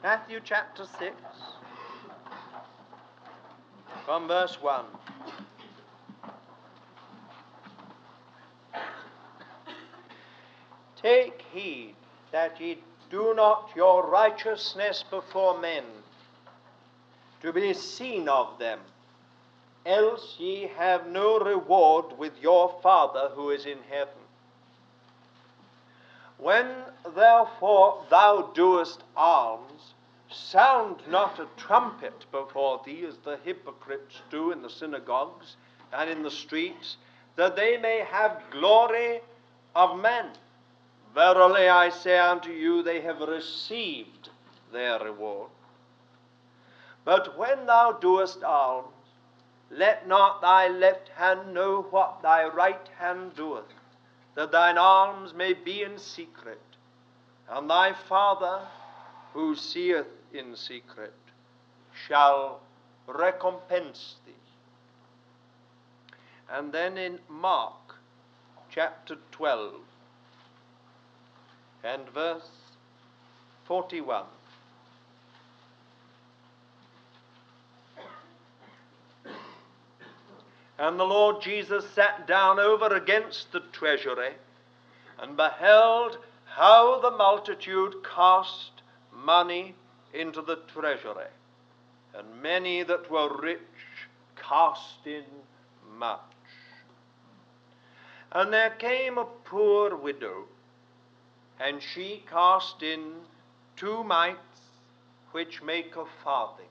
Matthew chapter 6, from verse 1. Take heed that ye do not your righteousness before men to be seen of them, else ye have no reward with your Father who is in heaven. When therefore thou doest alms, sound not a trumpet before thee, as the hypocrites do in the synagogues and in the streets, that they may have glory of men. Verily I say unto you, they have received their reward. But when thou doest alms, let not thy left hand know what thy right hand doeth, that thine alms may be in secret, and thy Father, who seeth in secret, shall recompense thee. And then in Mark chapter 12 and verse 41. And the Lord Jesus sat down over against the treasury, and beheld how the multitude cast money into the treasury, and many that were rich cast in much. And there came a poor widow, and she cast in 2 mites, which make a farthing.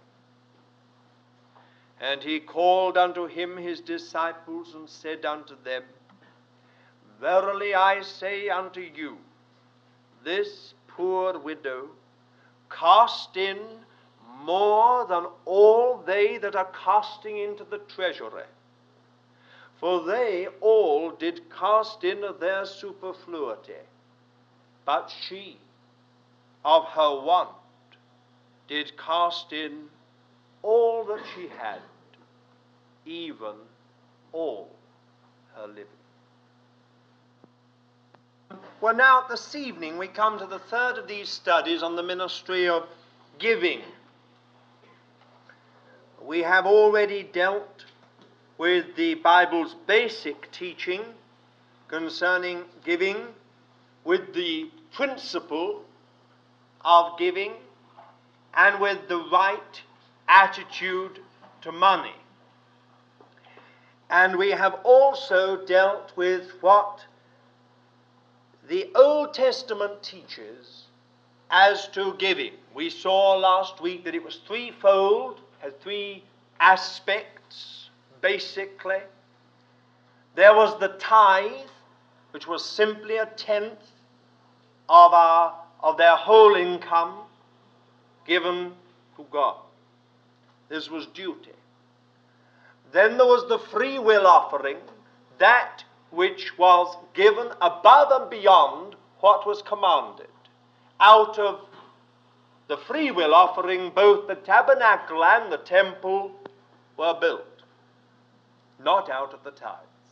And he called unto him his disciples, and said unto them, Verily I say unto you, this poor widow cast in more than all they that are casting into the treasury. For they all did cast in of their superfluity, but she of her want did cast in all that she had, even all her living. Well, now this evening we come to the third of these studies on the ministry of giving. We have already dealt with the Bible's basic teaching concerning giving, with the principle of giving, and with the right attitude to money. And we have also dealt with what the Old Testament teaches as to giving. We saw last week that it was threefold, had 3 aspects, basically. There was the tithe, which was simply 1/10 of their whole income given to God. This was duty. Then there was the free will offering, that which was given above and beyond what was commanded. Out of the free will offering, both the tabernacle and the temple were built, not out of the tithes.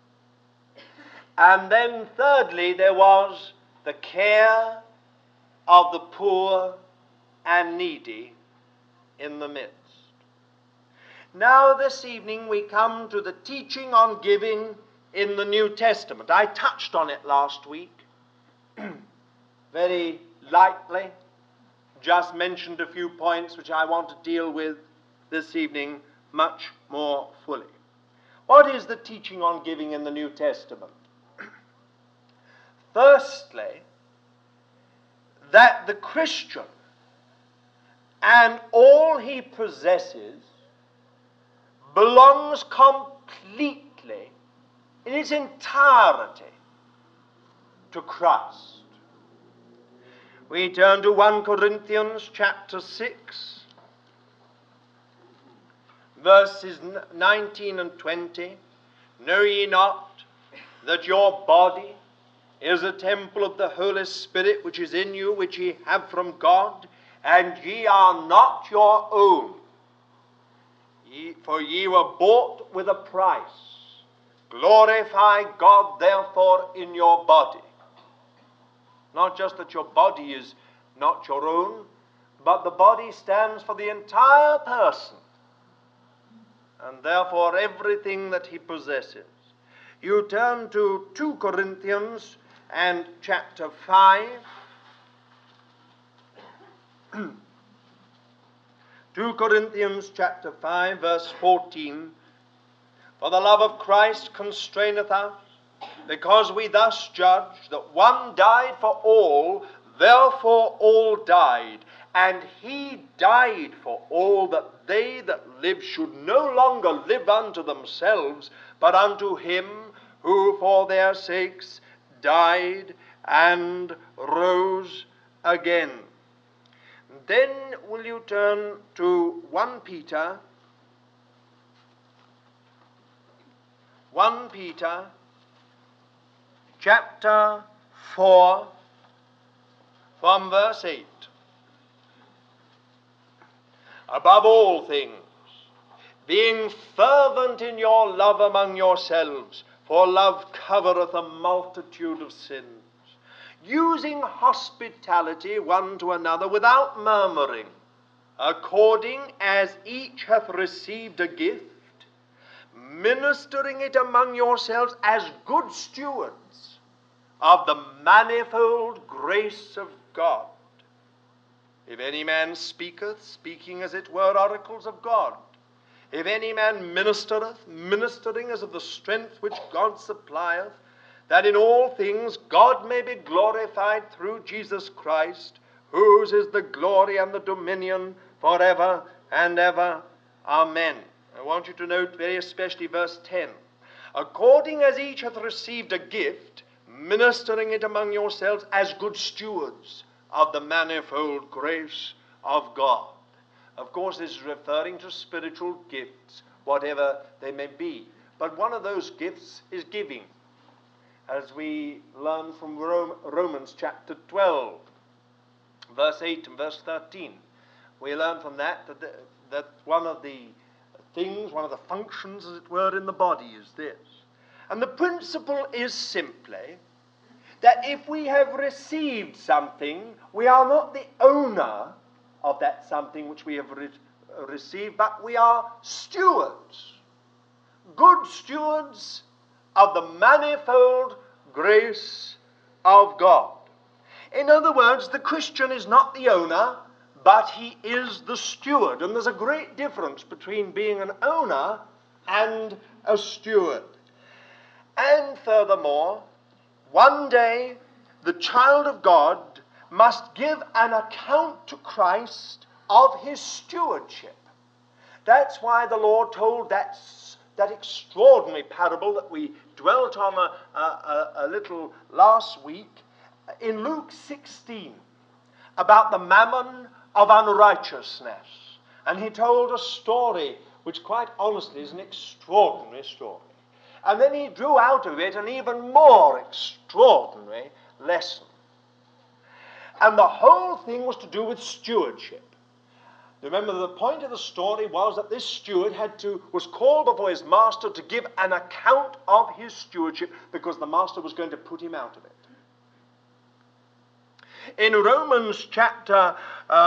And then thirdly, there was the care of the poor and needy in the midst. Now this evening we come to the teaching on giving in the New Testament. I touched on it last week, very lightly, just mentioned a few points which I want to deal with this evening much more fully. What is the teaching on giving in the New Testament? Firstly, that the Christian and all he possesses belongs completely, in its entirety, to Christ. We turn to 1 Corinthians chapter 6, verses 19 and 20. Know ye not that your body is a temple of the Holy Spirit which is in you, which ye have from God, and ye are not your own? For ye were bought with a price. Glorify God therefore in your body. Not just that your body is not your own, but but the body stands for the entire person, and therefore everything that he possesses. You turn to 2 Corinthians and chapter 5. 2 Corinthians chapter 5, verse 14. For the love of Christ constraineth us, because we thus judge that one died for all, therefore all died. And he died for all, that they that live should no longer live unto themselves, but unto him who for their sakes died and rose again. Then will you turn to 1 Peter, 1 Peter chapter 4 from verse 8. Above all things, being fervent in your love among yourselves, for love covereth a multitude of sins, using hospitality one to another without murmuring, according as each hath received a gift, ministering it among yourselves as good stewards of the manifold grace of God. If any man speaketh, speaking as it were oracles of God. If any man ministereth, ministering as of the strength which God supplieth, that in all things God may be glorified through Jesus Christ, whose is the glory and the dominion forever and ever. Amen. I want you to note very especially verse 10. According as each hath received a gift, ministering it among yourselves as good stewards of the manifold grace of God. Of course, this is referring to spiritual gifts, whatever they may be. But one of those gifts is giving, as we learn from Romans chapter 12, verse 8 and verse 13. We learn from that one of the things, one of the functions, as it were, in the body is this. And the principle is simply that if we have received something, we are not the owner of that something which we have received, but we are stewards, good stewards of the manifold grace of God. In other words, the Christian is not the owner, but he is the steward. And there's a great difference between being an owner and a steward. And furthermore, one day the child of God must give an account to Christ of his stewardship. That's why the Lord told that extraordinary parable that we dwelt on a little last week in Luke 16 about the mammon of unrighteousness. And he told a story which quite honestly is an extraordinary story. And then he drew out of it an even more extraordinary lesson. And the whole thing was to do with stewardship. Remember, the point of the story was that this steward was called before his master to give an account of his stewardship, because the master was going to put him out of it. In Romans chapter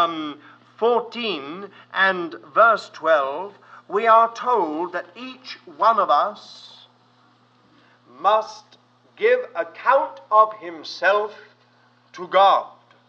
14 and verse 12, we are told that each one of us must give account of himself to God.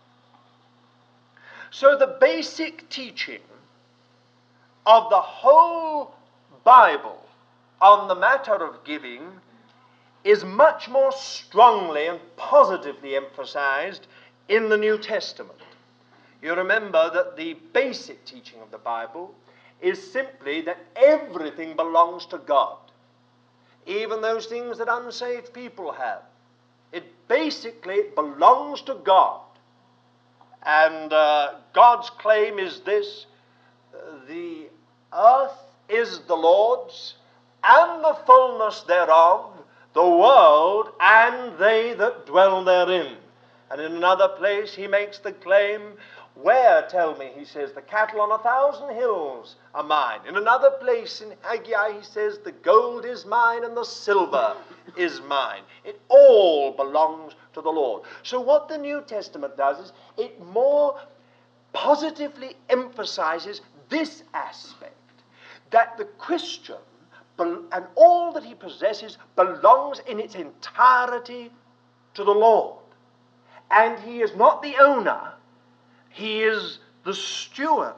So the basic teaching of the whole Bible on the matter of giving is much more strongly and positively emphasized in the New Testament. You remember that the basic teaching of the Bible is simply that everything belongs to God, even those things that unsaved people have. It basically belongs to God. And God's claim is this: the earth is the Lord's, and the fullness thereof, the world, and they that dwell therein. And in another place he makes the claim, where, tell me, he says, the cattle on 1,000 hills are mine. In another place in Haggai he says, the gold is mine and the silver is mine. It all belongs to the Lord. So what the New Testament does is it more positively emphasizes this aspect, that the Christian and all that he possesses belongs in its entirety to the Lord. And he is not the owner, he is the steward.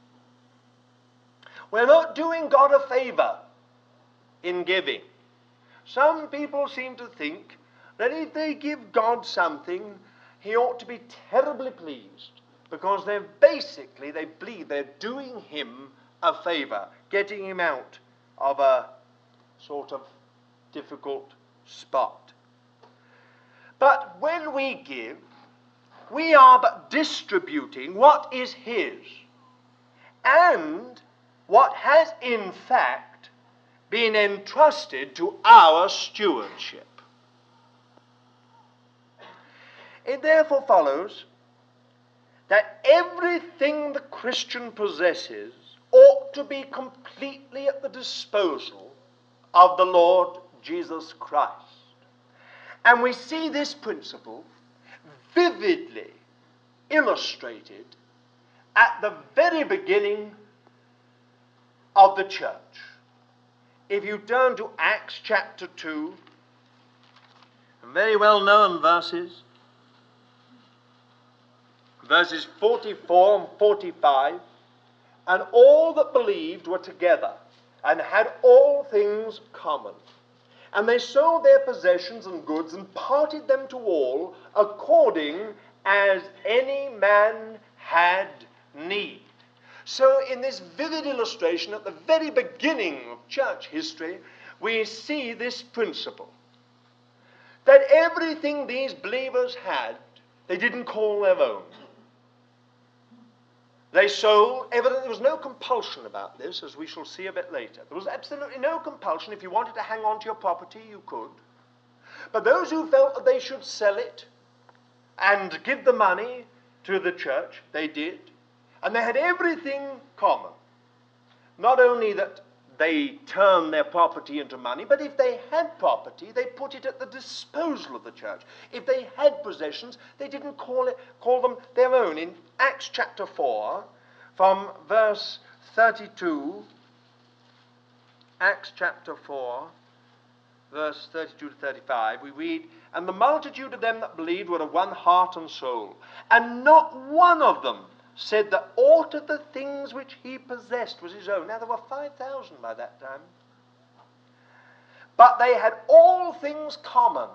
We're not doing God a favor in giving. Some people seem to think that if they give God something, he ought to be terribly pleased, because they believe they're doing him a favor, getting him out of a sort of difficult spot. But when we give, we are but distributing what is his, and what has in fact been entrusted to our stewardship. It therefore follows that everything the Christian possesses ought to be completely at the disposal of the Lord Jesus Christ. And we see this principle vividly illustrated at the very beginning of the church. If you turn to Acts chapter 2, very well known verses 44 and 45, and all that believed were together and had all things common. And they sold their possessions and goods and parted them to all according as any man had need. So in this vivid illustration at the very beginning of church history, we see this principle, that everything these believers had, they didn't call their own. They sold everything. There was no compulsion about this, as we shall see a bit later. There was absolutely no compulsion. If you wanted to hang on to your property, you could. But those who felt that they should sell it and give the money to the church, they did. And they had everything common. Not only that they turned their property into money, but if they had property, they put it at the disposal of the church. If they had possessions, they didn't call them their own. In Acts chapter 4, from verse 32, Acts chapter 4, verse 32 to 35, we read, "And the multitude of them that believed were of one heart and soul, and not one of them said that aught of the things which he possessed was his own." Now there were 5,000 by that time. "But they had all things common,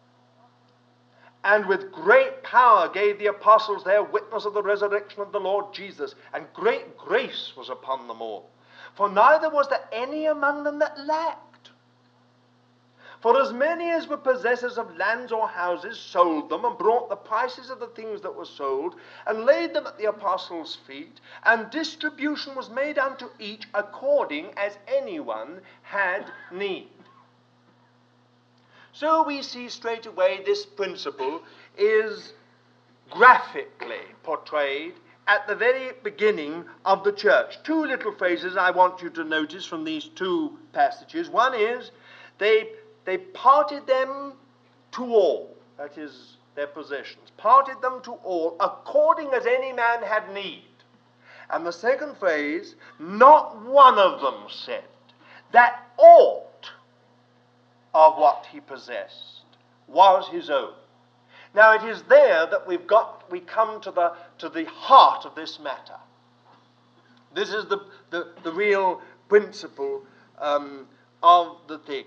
and with great power gave the apostles their witness of the resurrection of the Lord Jesus, and great grace was upon them all. For neither was there any among them that lacked. For as many as were possessors of lands or houses sold them, and brought the prices of the things that were sold, and laid them at the apostles' feet, and distribution was made unto each according as anyone had need." So we see straight away this principle is graphically portrayed at the very beginning of the church. Two little phrases I want you to notice from these two passages. One is, they parted them to all, that is, their possessions, parted them to all, according as any man had need. And the second phrase, not one of them said that aught of what he possessed was his own. Now it is there that we come to the heart of this matter. This is the real principle of the thing.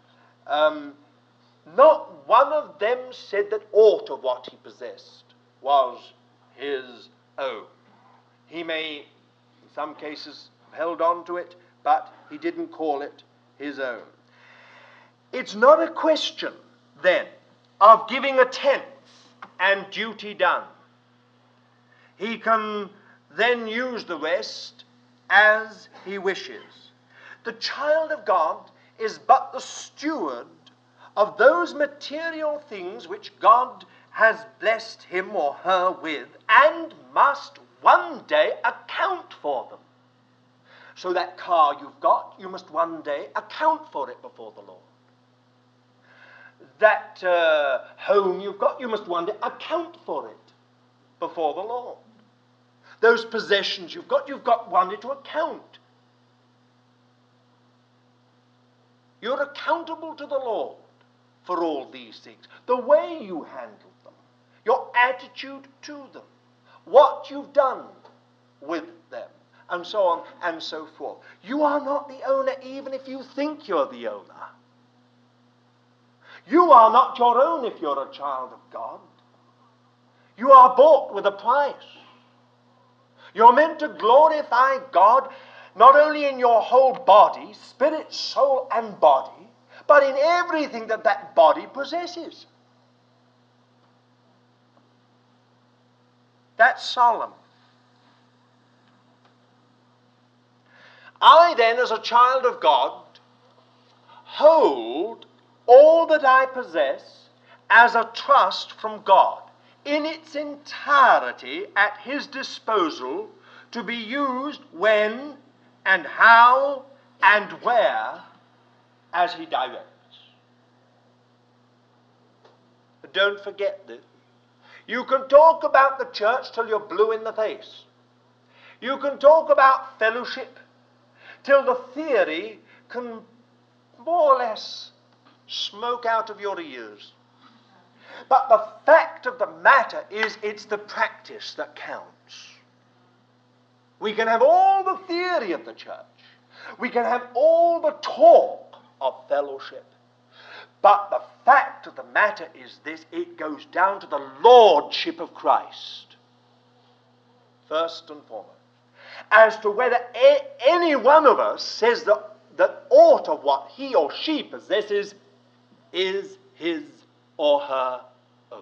Not one of them said that aught of what he possessed was his own. He may, in some cases, have held on to it, but he didn't call it his own. It's not a question, then, of giving a tenth and duty done. He can then use the rest as he wishes. The child of God is but the steward of those material things which God has blessed him or her with, and must one day account for them. So that car you've got, you must one day account for it before the Lord. That home you've got, you must one day account for it before the Lord. those possessions you've got one to account. You're accountable to the Lord for all these things. The way you handled them, your attitude to them, what you've done with them, and so on and so forth. You are not the owner even if you think you're the owner. You are not your own if you're a child of God. You are bought with a price. You're meant to glorify God not only in your whole body, spirit, soul, and body, but in everything that that body possesses. That's solemn. I then, as a child of God, hold all that I possess as a trust from God, in its entirety at His disposal, to be used when and how and where as He directs. But don't forget this. You can talk about the church till you're blue in the face. You can talk about fellowship till the theory can more or less smoke out of your ears. But the fact of the matter is, it's the practice that counts. We can have all the theory of the church. We can have all the talk of fellowship. But the fact of the matter is this: it goes down to the lordship of Christ, first and foremost. As to whether any one of us says that aught of what he or she possesses is his or her own.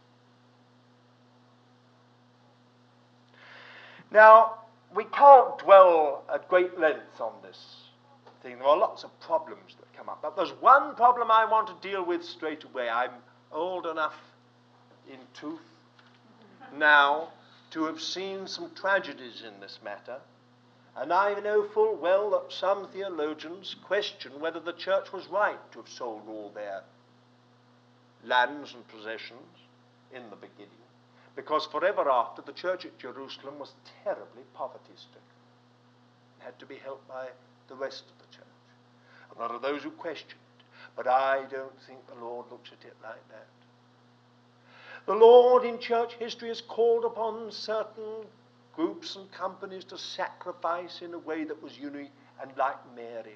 Now, we can't dwell at great length on this thing. There are lots of problems that come up. But there's one problem I want to deal with straight away. I'm old enough in tooth now to have seen some tragedies in this matter. And I know full well that some theologians question whether the church was right to have sold all their lands and possessions in the beginning, because forever after, the church at Jerusalem was terribly poverty-stricken. It had to be helped by the rest of the church. And there are those who question it, but I don't think the Lord looks at it like that. The Lord in church history has called upon certain groups and companies to sacrifice in a way that was unique and like Mary.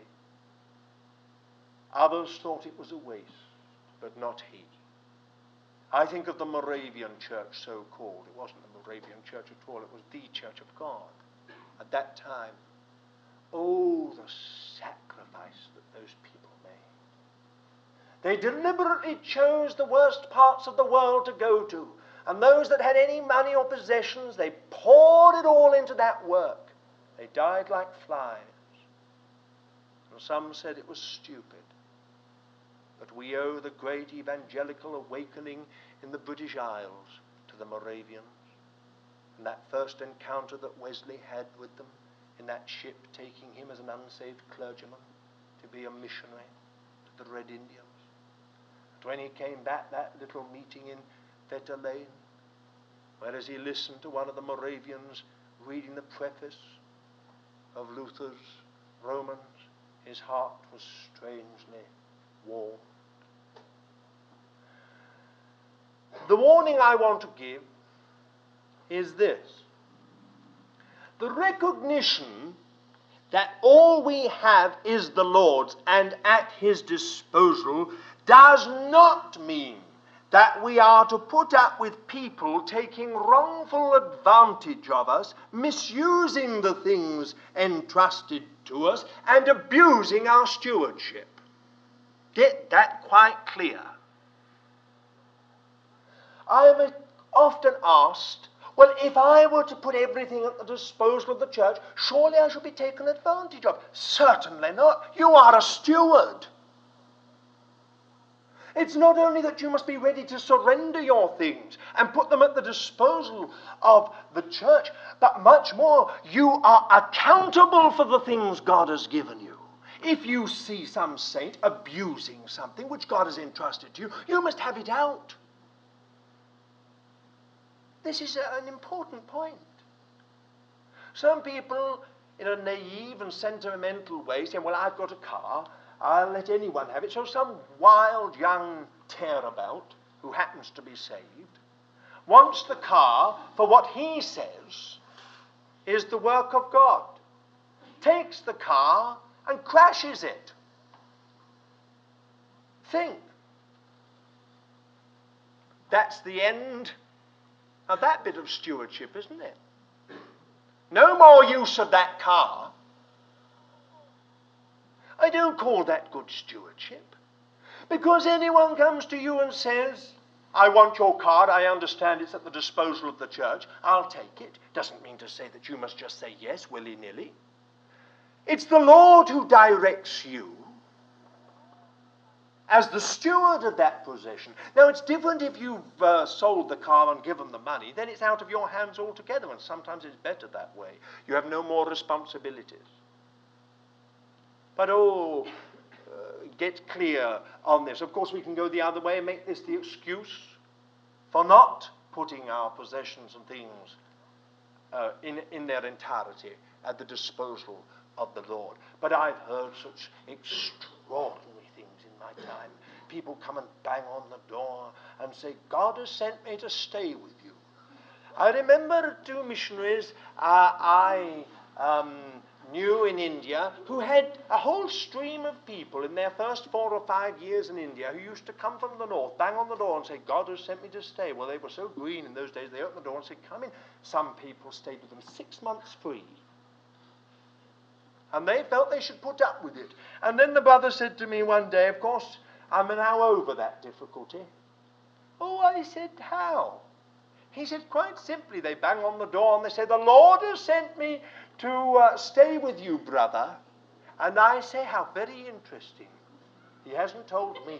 Others thought it was a waste, but not he. I think of the Moravian church, so called. It wasn't the Moravian church at all, it was the church of God at that time. Oh, the sacrifice that those people made. They deliberately chose the worst parts of the world to go to, and those that had any money or possessions, they poured it all into that work. They died like flies. And some said it was stupid. But we owe the great evangelical awakening in the British Isles to the Moravians, and that first encounter that Wesley had with them in that ship taking him as an unsaved clergyman to be a missionary to the Red Indians. And when he came back, that little meeting in Fetter Lane, whereas he listened to one of the Moravians reading the preface of Luther's Romans, his heart was strangely warmed. The warning I want to give is this: the recognition that all we have is the Lord's and at His disposal does not mean that we are to put up with people taking wrongful advantage of us, misusing the things entrusted to us, and abusing our stewardship. Get that quite clear. I am often asked, well, if I were to put everything at the disposal of the church, surely I should be taken advantage of. Certainly not. You are a steward. It's not only that you must be ready to surrender your things and put them at the disposal of the church, but much more, you are accountable for the things God has given you. If you see some saint abusing something which God has entrusted to you, you must have it out. This is an important point. Some people, in a naive and sentimental way, say, well, I've got a car, I'll let anyone have it. So some wild young tearabout who happens to be saved wants the car for what he says is the work of God, takes the car and crashes it. Think. That's the end of that bit of stewardship, isn't it? No more use of that car. I don't call that good stewardship. Because anyone comes to you and says, I want your car, I understand it's at the disposal of the church, I'll take it. Doesn't mean to say that you must just say yes willy-nilly. It's the Lord who directs you as the steward of that possession. Now, it's different if you've sold the car and given the money. Then it's out of your hands altogether, and sometimes it's better that way. You have no more responsibilities. But, get clear on this. Of course, we can go the other way and make this the excuse for not putting our possessions and things in their entirety at the disposal of the Lord. But I've heard such extraordinary things in my time. People come and bang on the door and say, God has sent me to stay with you. I remember 2 missionaries I knew in India who had a whole stream of people in their first 4 or 5 years in India who used to come from the north, bang on the door and say, God has sent me to stay. Well, they were so green in those days, they opened the door and said, come in. Some people stayed with them 6 months free. And they felt they should put up with it. And then the brother said to me one day, of course, I'm now over that difficulty. Oh, I said, how? He said, quite simply, they bang on the door and they say, the Lord has sent me to stay with you, brother. And I say, how very interesting. He hasn't told me.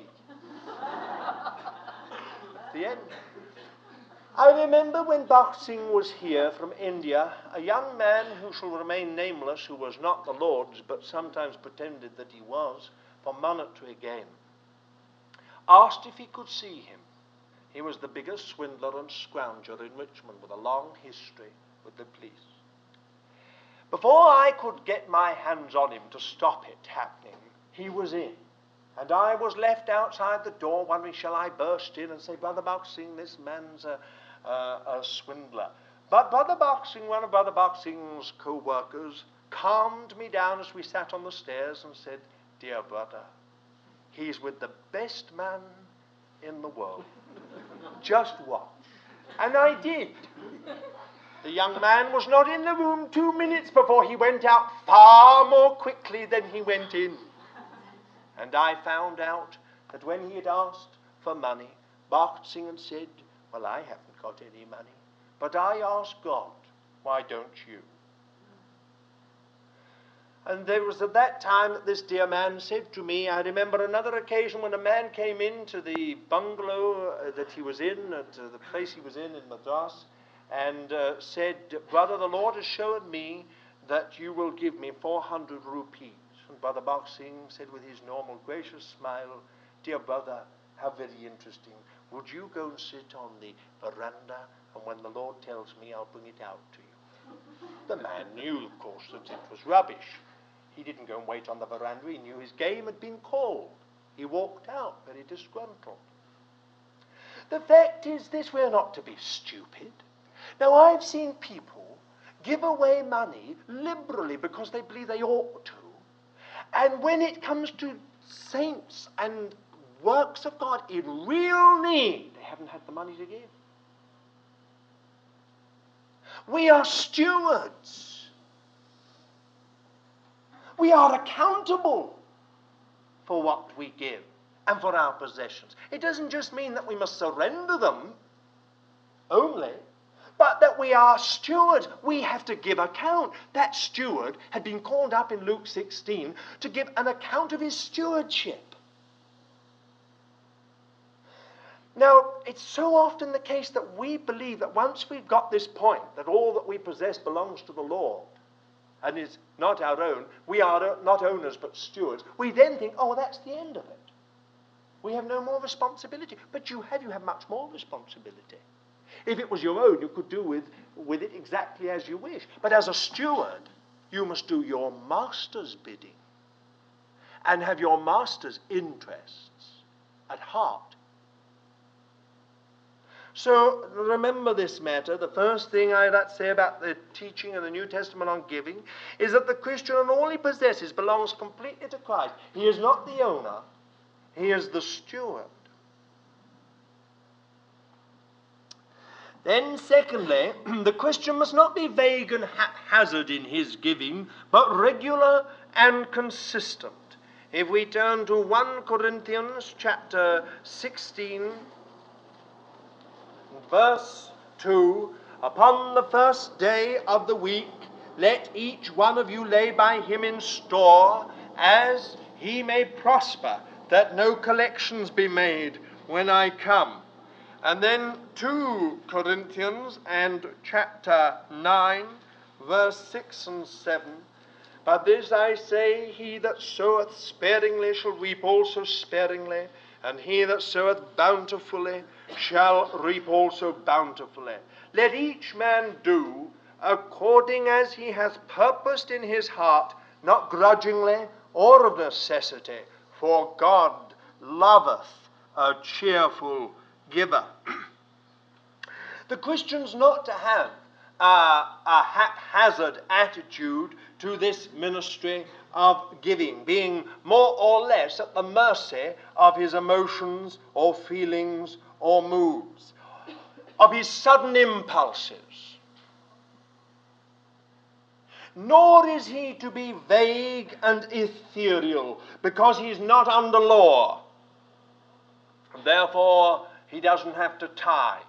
The end. I remember when Bhakt Singh was here from India, a young man who shall remain nameless, who was not the Lord's, but sometimes pretended that he was, for monetary gain, asked if he could see him. He was the biggest swindler and scrounger in Richmond, with a long history with the police. Before I could get my hands on him to stop it happening, he was in. And I was left outside the door wondering, shall I burst in and say, Brother Bhakt Singh, this man's a swindler. But Brother Bhakt Singh, one of Brother Bhakt Singh's co-workers, calmed me down as we sat on the stairs and said, dear brother, he's with the best man in the world. Just watch. And I did. The young man was not in the room 2 minutes before he went out far more quickly than he went in. And I found out that when he had asked for money, Bhakt Singh had said, well, I haven't got any money, but I asked God, why don't you? And there was at that time that this dear man said to me, I remember another occasion when a man came into the bungalow that he was in, at the place he was in Madras, and said, brother, the Lord has shown me that you will give me 400 rupees. And Brother Bhakt Singh said with his normal gracious smile, dear brother, how very interesting. Would you go and sit on the veranda, and when the Lord tells me, I'll bring it out to you. The man knew, of course, that it was rubbish. He didn't go and wait on the veranda. He knew his game had been called. He walked out very disgruntled. The fact is this, we're not to be stupid. Now, I've seen people give away money liberally because they believe they ought to. And when it comes to saints and works of God in real need, they haven't had the money to give. We are stewards. We are accountable for what we give and for our possessions. It doesn't just mean that we must surrender them only, but that we are stewards. We have to give account. That steward had been called up in Luke 16 to give an account of his stewardship. Now, it's so often the case that we believe that once we've got this point, that all that we possess belongs to the Lord and is not our own, we are not owners but stewards, we then think, oh, that's the end of it. We have no more responsibility. But you have much more responsibility. If it was your own, you could do with it exactly as you wish. But as a steward, you must do your master's bidding and have your master's interests at heart. So remember this matter. The first thing I'd say about the teaching in the New Testament on giving is that the Christian and all he possesses belongs completely to Christ. He is not the owner, he is the steward. Then secondly, the Christian must not be vague and haphazard in his giving, but regular and consistent. If we turn to 1 Corinthians chapter 16, verse 2, upon the first day of the week, let each one of you lay by him in store, as he may prosper, that no collections be made when I come. And then 2 Corinthians and chapter 9, verse 6 and 7. But this I say, he that soweth sparingly shall reap also sparingly, and he that soweth bountifully shall reap also bountifully. Let each man do according as he hath purposed in his heart, not grudgingly or of necessity, for God loveth a cheerful giver. The Christian's not to have a haphazard attitude to this ministry of giving, being more or less at the mercy of his emotions or feelings or moods, of his sudden impulses. Nor is he to be vague and ethereal because he's not under law. Therefore, he doesn't have to tithe.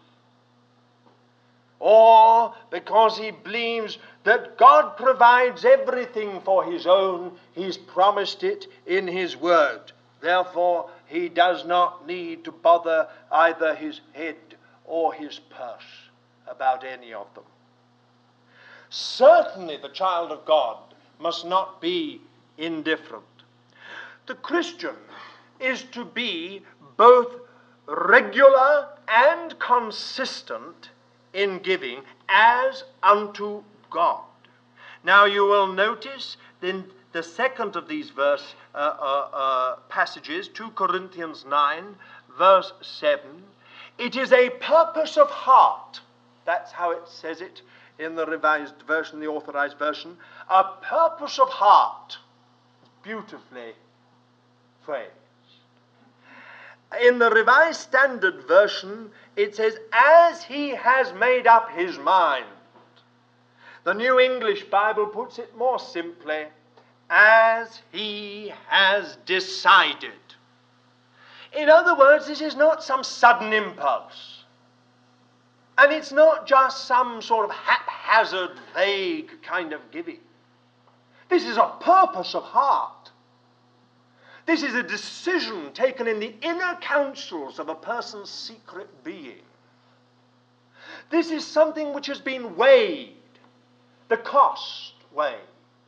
Or because he believes that God provides everything for his own, he's promised it in his word. Therefore, he does not need to bother either his head or his purse about any of them. Certainly the child of God must not be indifferent. The Christian is to be both regular and consistent in giving as unto God. Now you will notice in the second of these passages, 2 Corinthians 9, verse 7, it is a purpose of heart. That's how it says it in the Revised Version, the Authorized Version. A purpose of heart. Beautifully phrased. In the Revised Standard Version, it says, as he has made up his mind. The New English Bible puts it more simply, as he has decided. In other words, this is not some sudden impulse. And it's not just some sort of haphazard, vague kind of giving. This is a purpose of heart. This is a decision taken in the inner counsels of a person's secret being. This is something which has been weighed, the cost weighed.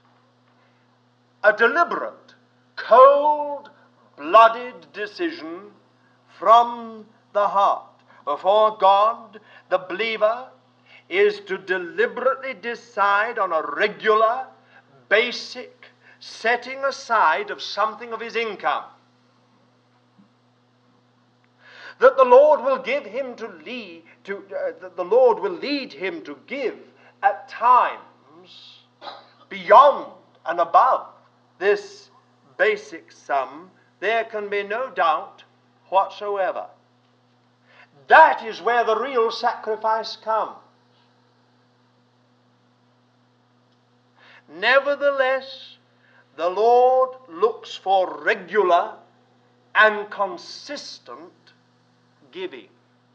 A deliberate, cold-blooded decision from the heart. Before God, the believer is to deliberately decide on a regular, basic setting aside of something of his income that the Lord will give him that the Lord will lead him to give at times beyond and above this basic sum. There can be no doubt whatsoever. That is where the real sacrifice comes. Nevertheless, the Lord looks for regular and consistent giving.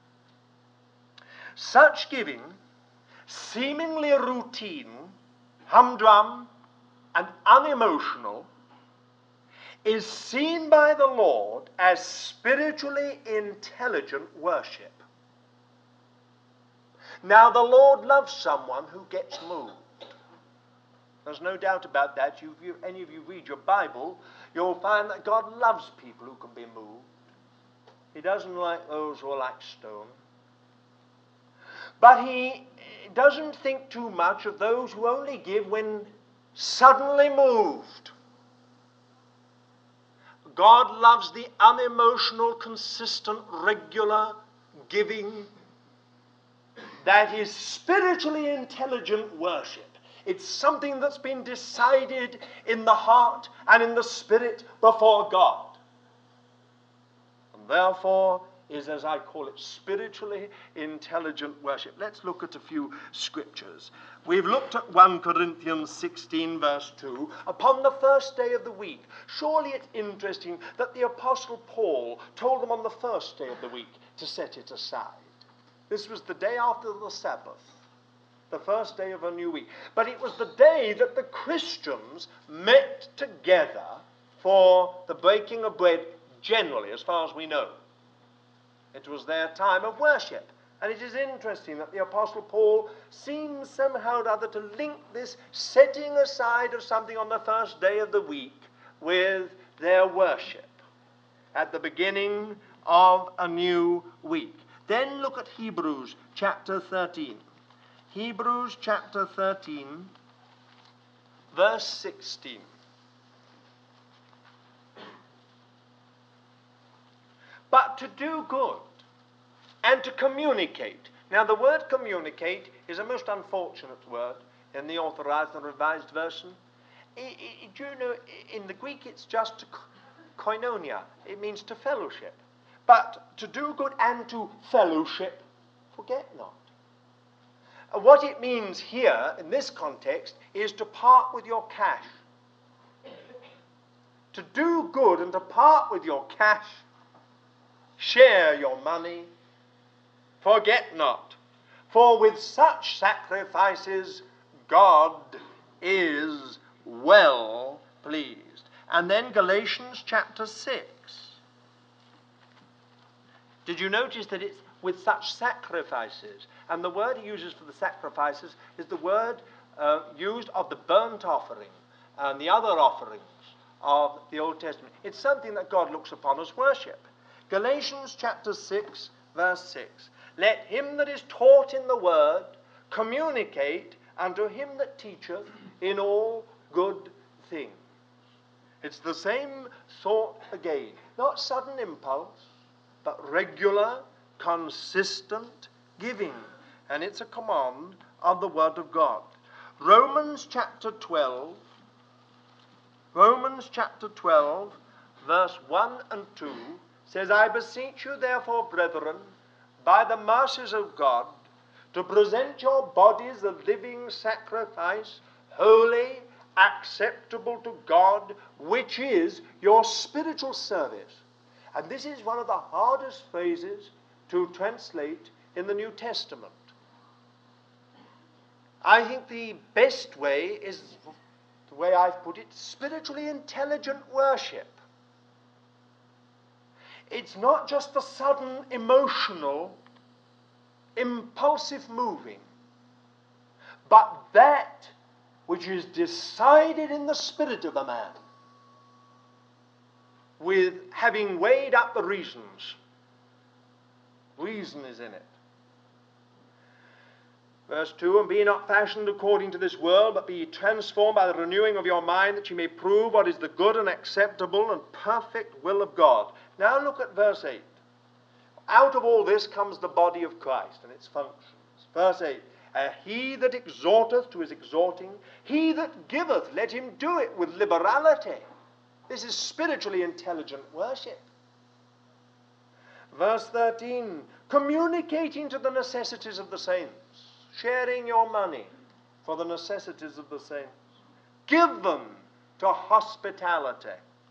Such giving, seemingly routine, humdrum, and unemotional, is seen by the Lord as spiritually intelligent worship. Now, the Lord loves someone who gets moved. There's no doubt about that. If any of you read your Bible, you'll find that God loves people who can be moved. He doesn't like those who are like stone. But he doesn't think too much of those who only give when suddenly moved. God loves the unemotional, consistent, regular giving that is spiritually intelligent worship. It's something that's been decided in the heart and in the spirit before God. And therefore is, as I call it, spiritually intelligent worship. Let's look at a few scriptures. We've looked at 1 Corinthians 16 verse 2. Upon the first day of the week. Surely it's interesting that the Apostle Paul told them on the first day of the week to set it aside. This was the day after the Sabbath, the first day of a new week. But it was the day that the Christians met together for the breaking of bread generally, as far as we know. It was their time of worship. And it is interesting that the Apostle Paul seems somehow or other to link this setting aside of something on the first day of the week with their worship at the beginning of a new week. Then look at Hebrews chapter 13. Hebrews chapter 13, verse 16. But to do good and to communicate. Now the word communicate is a most unfortunate word in the Authorized and Revised Version. Do you know, in the Greek it's just koinonia. It means to fellowship. But to do good and to fellowship, forget not. What it means here, in this context, is to part with your cash. To do good and to part with your cash, share your money, forget not. For with such sacrifices, God is well pleased. And then Galatians chapter 6. Did you notice that it's with such sacrifices? And the word he uses for the sacrifices is the word used of the burnt offering and the other offerings of the Old Testament. It's something that God looks upon as worship. Galatians chapter 6, verse 6. Let him that is taught in the word communicate unto him that teacheth in all good things. It's the same thought again. Not sudden impulse, but regular, consistent giving. And it's a command of the Word of God. Romans chapter 12, verse 1 and 2 says, I beseech you therefore, brethren, by the mercies of God, to present your bodies a living sacrifice, holy, acceptable to God, which is your spiritual service. And this is one of the hardest phrases to translate in the New Testament. I think the best way is the way I've put it, spiritually intelligent worship. It's not just the sudden, emotional, impulsive moving, but that which is decided in the spirit of a man, with having weighed up the reasons. Reason is in it. Verse 2, and be not fashioned according to this world, but be ye transformed by the renewing of your mind, that ye may prove what is the good and acceptable and perfect will of God. Now look at verse 8. Out of all this comes the body of Christ and its functions. Verse 8, he that exhorteth to his exhorting, he that giveth, let him do it with liberality. This is spiritually intelligent worship. Verse 13, communicating to the necessities of the saints, sharing your money for the necessities of the saints. Give them to hospitality.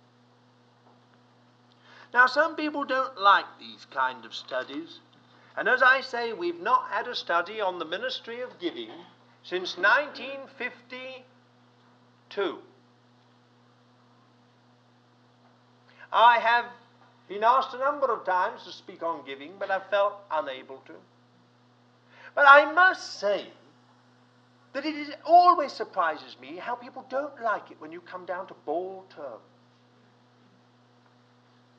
Now, some people don't like these kind of studies. And as I say, we've not had a study on the ministry of giving since 1952. I have been asked a number of times to speak on giving, but I've felt unable to. But I must say that it always surprises me how people don't like it when you come down to bald terms.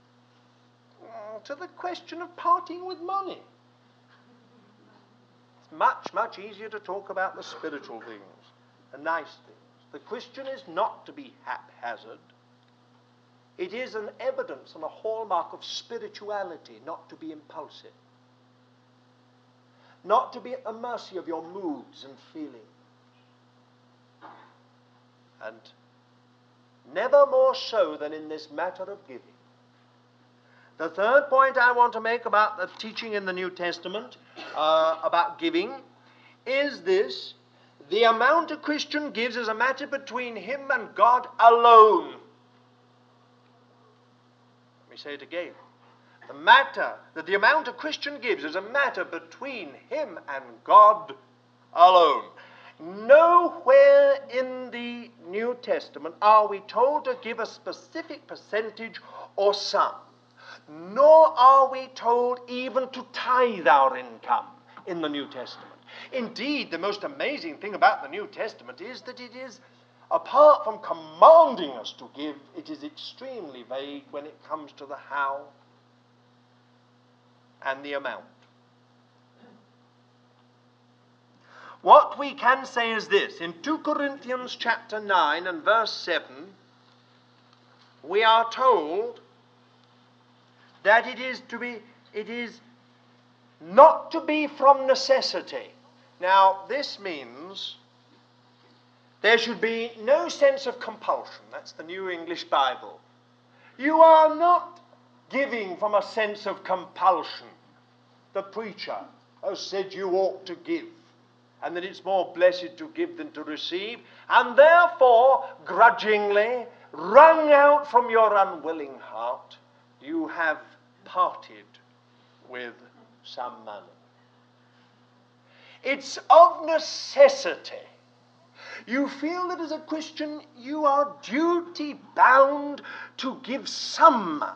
To the question of parting with money. much, much easier to talk about the spiritual things, the nice things. The Christian is not to be haphazard. It is an evidence and a hallmark of spirituality not to be impulsive, not to be at the mercy of your moods and feelings, and never more so than in this matter of giving. The third point I want to make about the teaching in the New Testament about giving is this: the amount a Christian gives is a matter between him and God alone. Let me say it again. The amount a Christian gives is a matter between him and God alone. Nowhere in the New Testament are we told to give a specific percentage or sum, nor are we told even to tithe our income in the New Testament. Indeed, the most amazing thing about the New Testament is that it is, apart from commanding us to give, it is extremely vague when it comes to the how and the amount. What we can say is this: in 2 Corinthians chapter 9 and verse 7, we are told that it is not to be from necessity. Now, this means there should be no sense of compulsion. That's the New English Bible. You are not giving from a sense of compulsion. The preacher has said you ought to give, and that it's more blessed to give than to receive, and therefore, grudgingly, wrung out from your unwilling heart, you have parted with some money. It's of necessity. You feel that as a Christian you are duty bound to give some money.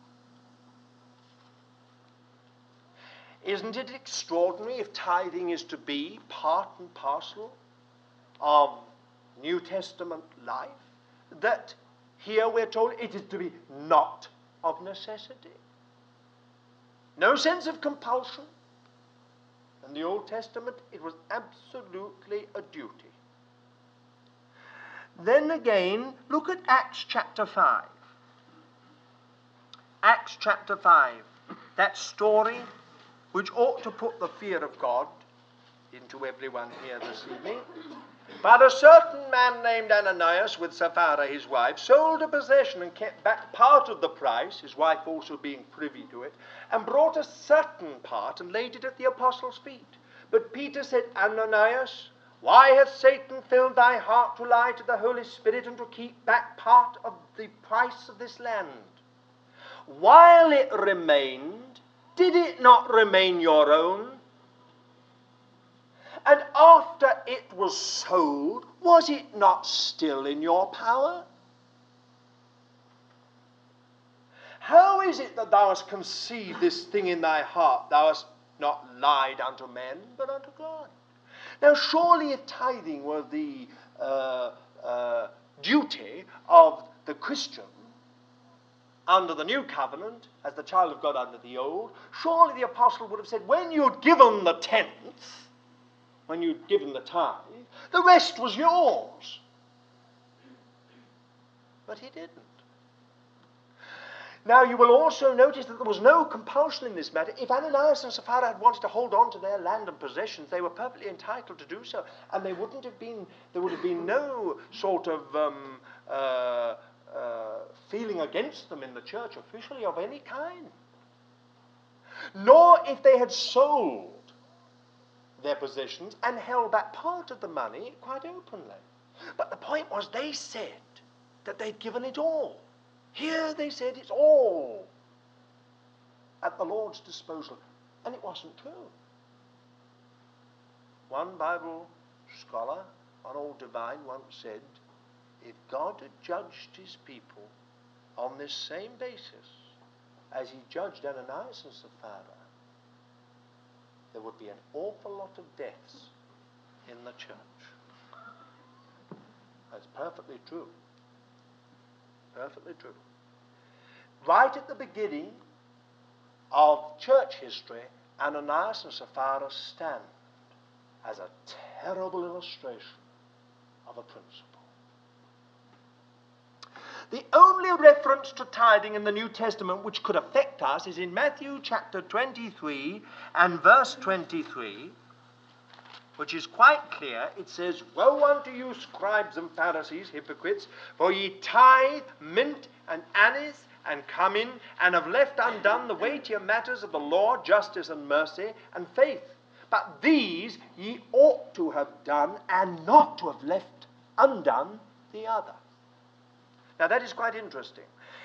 Isn't it extraordinary, if tithing is to be part and parcel of New Testament life, that here we're told it is to be not of necessity? No sense of compulsion. In the Old Testament, it was absolutely a duty. Then again, look at Acts chapter 5. Acts chapter 5, that story which ought to put the fear of God into everyone here this evening. But a certain man named Ananias, with Sapphira his wife, sold a possession and kept back part of the price, his wife also being privy to it, and brought a certain part and laid it at the apostles' feet. But Peter said, Ananias, why hath Satan filled thy heart to lie to the Holy Spirit and to keep back part of the price of this land? While it remained, did it not remain your own? And after it was sold, was it not still in your power? How is it that thou hast conceived this thing in thy heart? Thou hast not lied unto men, but unto God. Now surely if tithing were the duty of the Christian under the new covenant, as the child of God under the old, surely the apostle would have said, when you'd given the tenth, when you'd given the tithe, the rest was yours. But he didn't. Now you will also notice that there was no compulsion in this matter. If Ananias and Sapphira had wanted to hold on to their land and possessions, they were perfectly entitled to do so, and there would have been no sort of feeling against them in the church officially of any kind. Nor if they had sold their possessions and held back part of the money quite openly. But the point was, they said that they'd given it all. Here they said it's all at the Lord's disposal, and it wasn't true. One Bible scholar, an old divine, once said, if God had judged his people on this same basis as he judged Ananias and Sapphira, there would be an awful lot of deaths in the church. That's perfectly true. Perfectly true. Right at the beginning of church history, Ananias and Sapphira stand as a terrible illustration of a principle. The only reference to tithing in the New Testament which could affect us is in Matthew chapter 23 and verse 23, which is quite clear. It says, "Woe unto you, scribes and Pharisees, hypocrites, for ye tithe mint and anise and cumin, and have left undone the weightier matters of the law, justice and mercy and faith. But these ye ought to have done, and not to have left undone the other." Now that is quite interesting.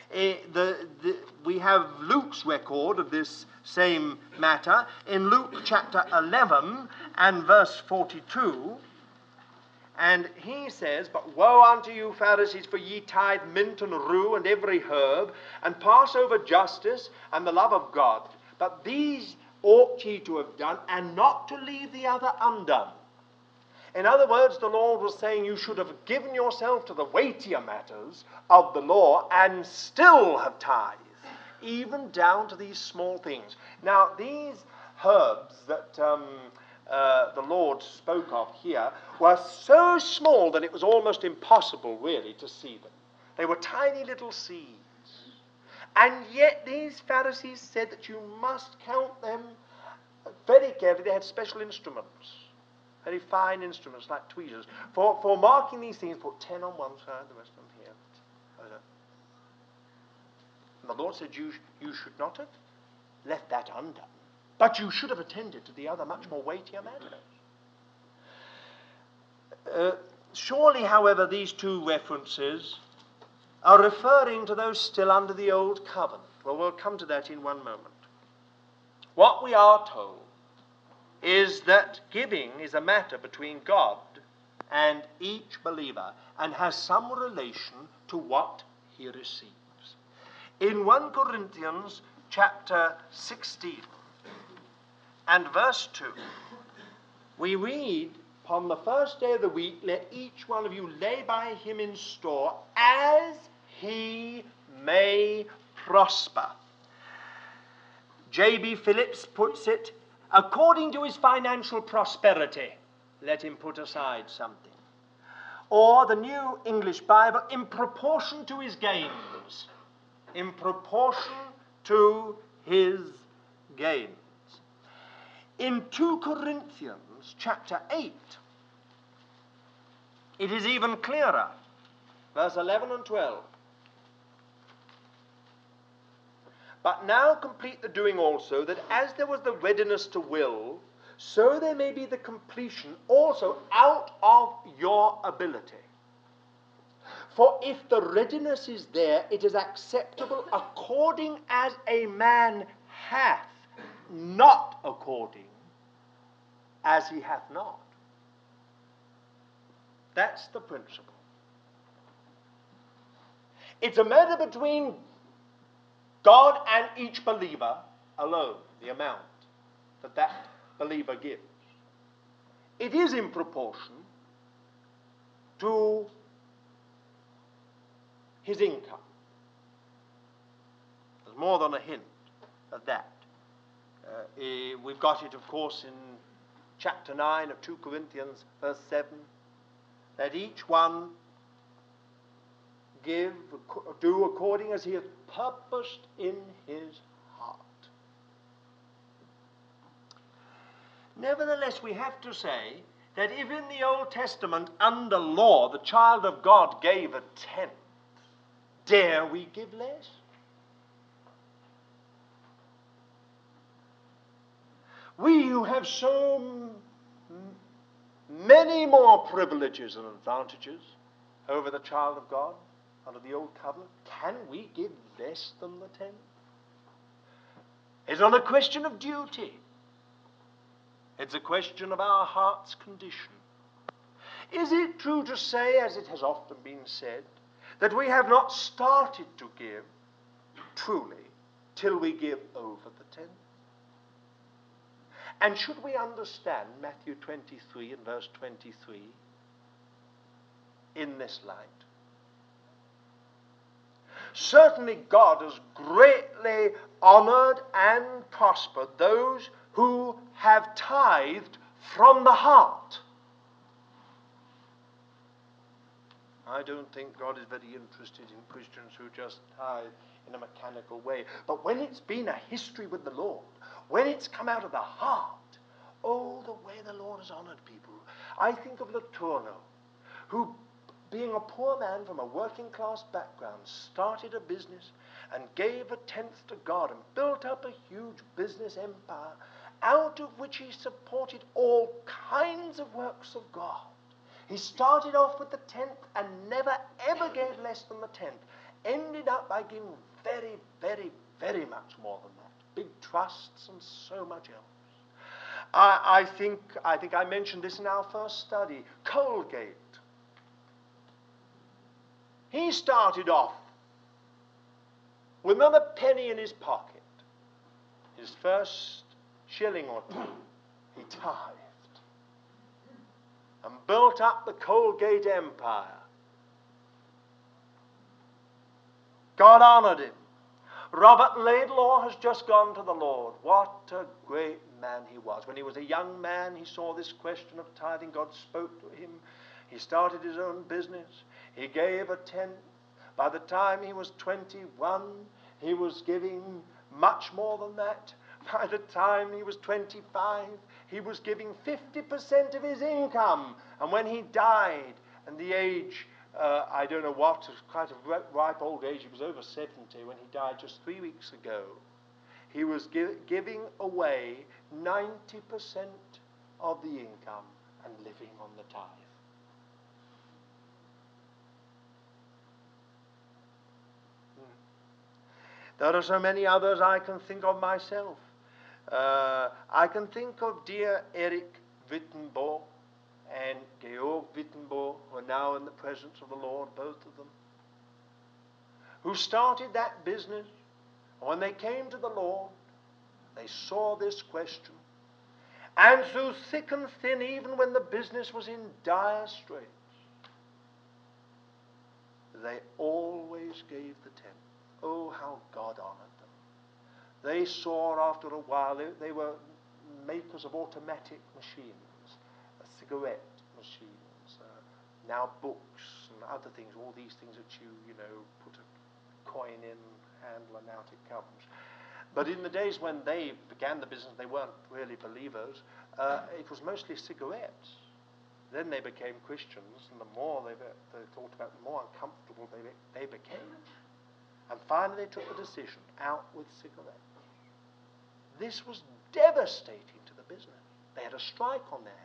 We have Luke's record of this same matter in Luke chapter 11 and verse 42. And he says, "But woe unto you, Pharisees, for ye tithe mint and rue and every herb, and pass over justice and the love of God. But these ought ye to have done, and not to leave the other undone." In other words, the Lord was saying you should have given yourself to the weightier matters of the law and still have tithed, even down to these small things. Now, these herbs that the Lord spoke of here were so small that it was almost impossible, really, to see them. They were tiny little seeds. And yet these Pharisees said that you must count them very carefully. They had special instruments. Very fine instruments like tweezers. For marking these things, put 10 on one side, the rest of them here. And the Lord said, you should not have left that undone, but you should have attended to the other much more weightier matters. Surely, however, these two references are referring to those still under the old covenant. Well, we'll come to that in one moment. What we are told is that giving is a matter between God and each believer and has some relation to what he receives. In 1 Corinthians chapter 16 and verse 2, we read, "Upon the first day of the week, let each one of you lay by him in store as he may prosper." J.B. Phillips puts it, "According to his financial prosperity, let him put aside something." Or the New English Bible, "in proportion to his gains." In proportion to his gains. In 2 Corinthians chapter 8, it is even clearer. Verse 11 and 12. "But now complete the doing also, that as there was the readiness to will, so there may be the completion also out of your ability. For if the readiness is there, it is acceptable according as a man hath, not according as he hath not." That's the principle. It's a matter between God and each believer alone, the amount that believer gives. It is in proportion to his income. There's more than a hint of that. We've got it, of course, in chapter 9 of 2 Corinthians, verse 7, that each one do according as he hath purposed in his heart. Nevertheless, we have to say that if in the Old Testament, under law, the child of God gave a tenth, dare we give less? We who have so many more privileges and advantages over the child of God under the old covenant, can we give less than the tenth? It's not a question of duty. It's a question of our heart's condition. Is it true to say, as it has often been said, that we have not started to give truly till we give over the tenth? And should we understand Matthew 23 and verse 23 in this light? Certainly God has greatly honored and prospered those who have tithed from the heart. I don't think God is very interested in Christians who just tithe in a mechanical way. But when it's been a history with the Lord, when it's come out of the heart, oh, the way the Lord has honored people. I think of Letourneau, who, being a poor man from a working class background, started a business and gave a tenth to God and built up a huge business empire, out of which he supported all kinds of works of God. He started off with the tenth and never ever gave less than the tenth. Ended up by giving very, very, very much more than that. Big trusts and so much else. I think I mentioned this in our first study. Colgate. He started off with not a penny in his pocket. His first shilling or two, he tithed and built up the Colgate empire. God honored him. Robert Laidlaw has just gone to the Lord. What a great man he was. When he was a young man, he saw this question of tithing. God spoke to him. He started his own business. He gave a tenth. By the time he was 21, he was giving much more than that. By the time he was 25, he was giving 50% of his income. And when he died, and the age, I don't know what, quite a ripe old age, he was over 70 when he died just 3 weeks ago, he was giving away 90% of the income and living on the tithe. There are so many others I can think of myself. I can think of dear Eric Wittenborg and Georg Wittenborg, who are now in the presence of the Lord, both of them, who started that business. And when they came to the Lord, they saw this question. And through thick and thin, even when the business was in dire straits, they always gave the tenth. Oh, how God honored them. They saw after a while, they were makers of automatic machines, cigarette machines, now books and other things, all these things that you put a coin in, handle, and out it comes. But in the days when they began the business, they weren't really believers. It was mostly cigarettes. Then they became Christians, and the more they thought about, the more uncomfortable they became. And finally they took the decision, out with cigarettes. This was devastating to the business. They had a strike on their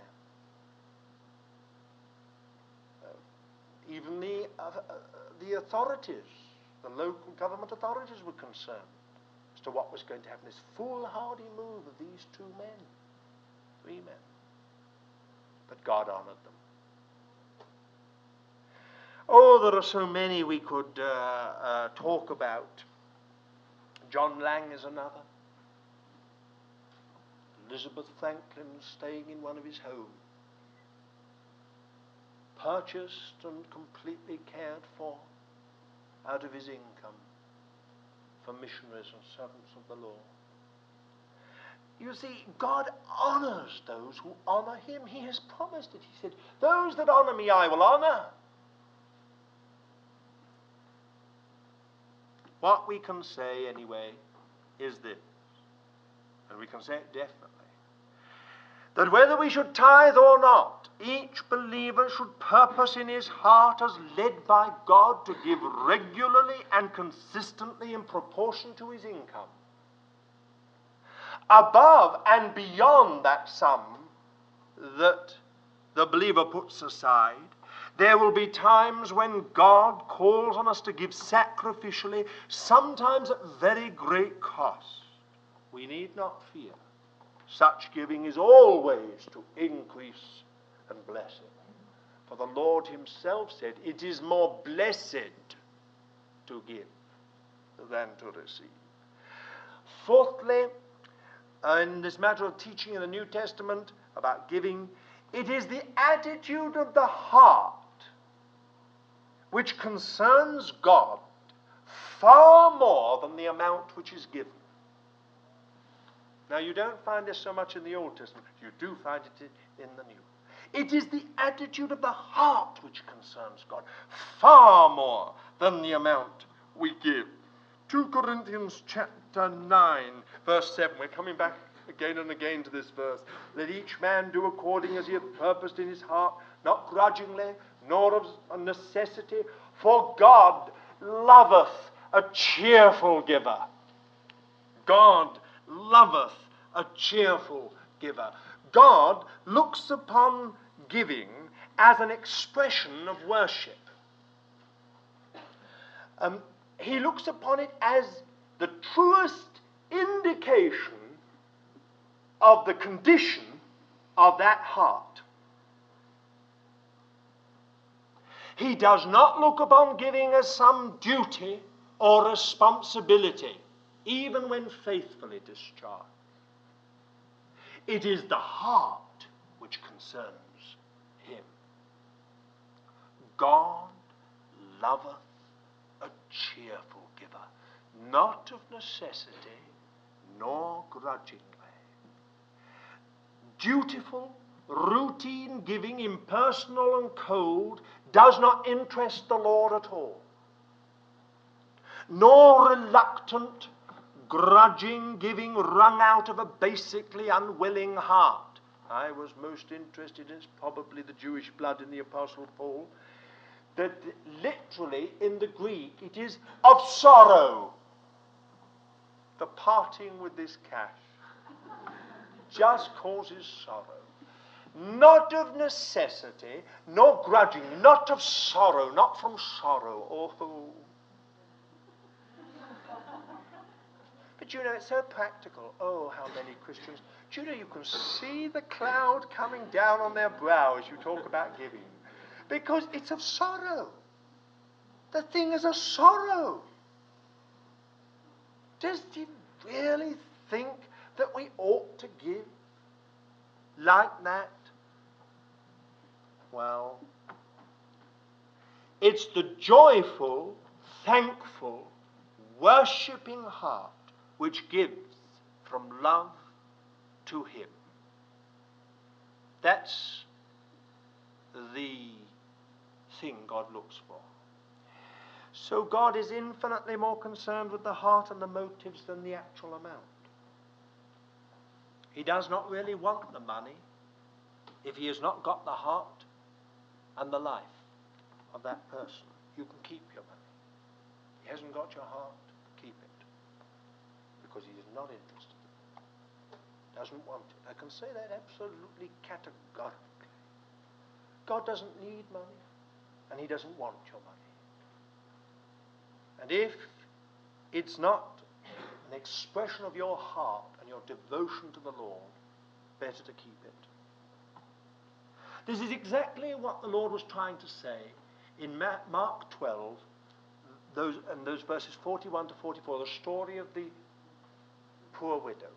hands. Even the authorities, the local government authorities were concerned as to what was going to happen. This foolhardy move of these three men. But God honored them. Oh, there are so many we could talk about. John Lang is another. Elizabeth Franklin staying in one of his homes. Purchased and completely cared for out of his income for missionaries and servants of the Lord. You see, God honors those who honor him. He has promised it. He said, those that honor me I will honor. What we can say anyway is this, and we can say it definitely, that whether we should tithe or not, each believer should purpose in his heart as led by God to give regularly and consistently in proportion to his income. Above and beyond that sum that the believer puts aside, there will be times when God calls on us to give sacrificially, sometimes at very great cost. We need not fear. Such giving is always to increase and blessing. For the Lord himself said, it is more blessed to give than to receive. Fourthly, in this matter of teaching in the New Testament about giving, it is the attitude of the heart which concerns God far more than the amount which is given. Now, you don't find this so much in the Old Testament. You do find it in the New. It is the attitude of the heart which concerns God, far more than the amount we give. 2 Corinthians chapter 9, verse 7. We're coming back again and again to this verse. Let each man do according as he hath purposed in his heart, not grudgingly, nor of necessity, for God loveth a cheerful giver. God loveth a cheerful giver. God looks upon giving as an expression of worship. He looks upon it as the truest indication of the condition of that heart. He does not look upon giving as some duty or responsibility, even when faithfully discharged. It is the heart which concerns him. God loveth a cheerful giver, not of necessity, nor grudgingly. Dutiful, routine giving, impersonal and cold, does not interest the Lord at all. Nor reluctant, grudging giving wrung out of a basically unwilling heart. I was most interested in probably the Jewish blood in the Apostle Paul, that literally in the Greek it is of sorrow. The parting with this cash just causes sorrow. Not of necessity, nor grudging, not of sorrow, not from sorrow. Oh. But you know, it's so practical. Oh, how many Christians. Do you know, you can see the cloud coming down on their brow as you talk about giving. Because it's of sorrow. The thing is a sorrow. Does he really think that we ought to give like that? Well, it's the joyful, thankful, worshipping heart which gives from love to him. That's the thing God looks for. So God is infinitely more concerned with the heart and the motives than the actual amount. He does not really want the money if he has not got the heart and the life of that person. You can keep your money. He hasn't got your heart, keep it. Because he is not interested in it. Doesn't want it. I can say that absolutely categorically. God doesn't need money, and he doesn't want your money. And if it's not an expression of your heart and your devotion to the Lord, better to keep it. This is exactly what the Lord was trying to say in Mark 12, those verses 41 to 44, the story of the poor widow.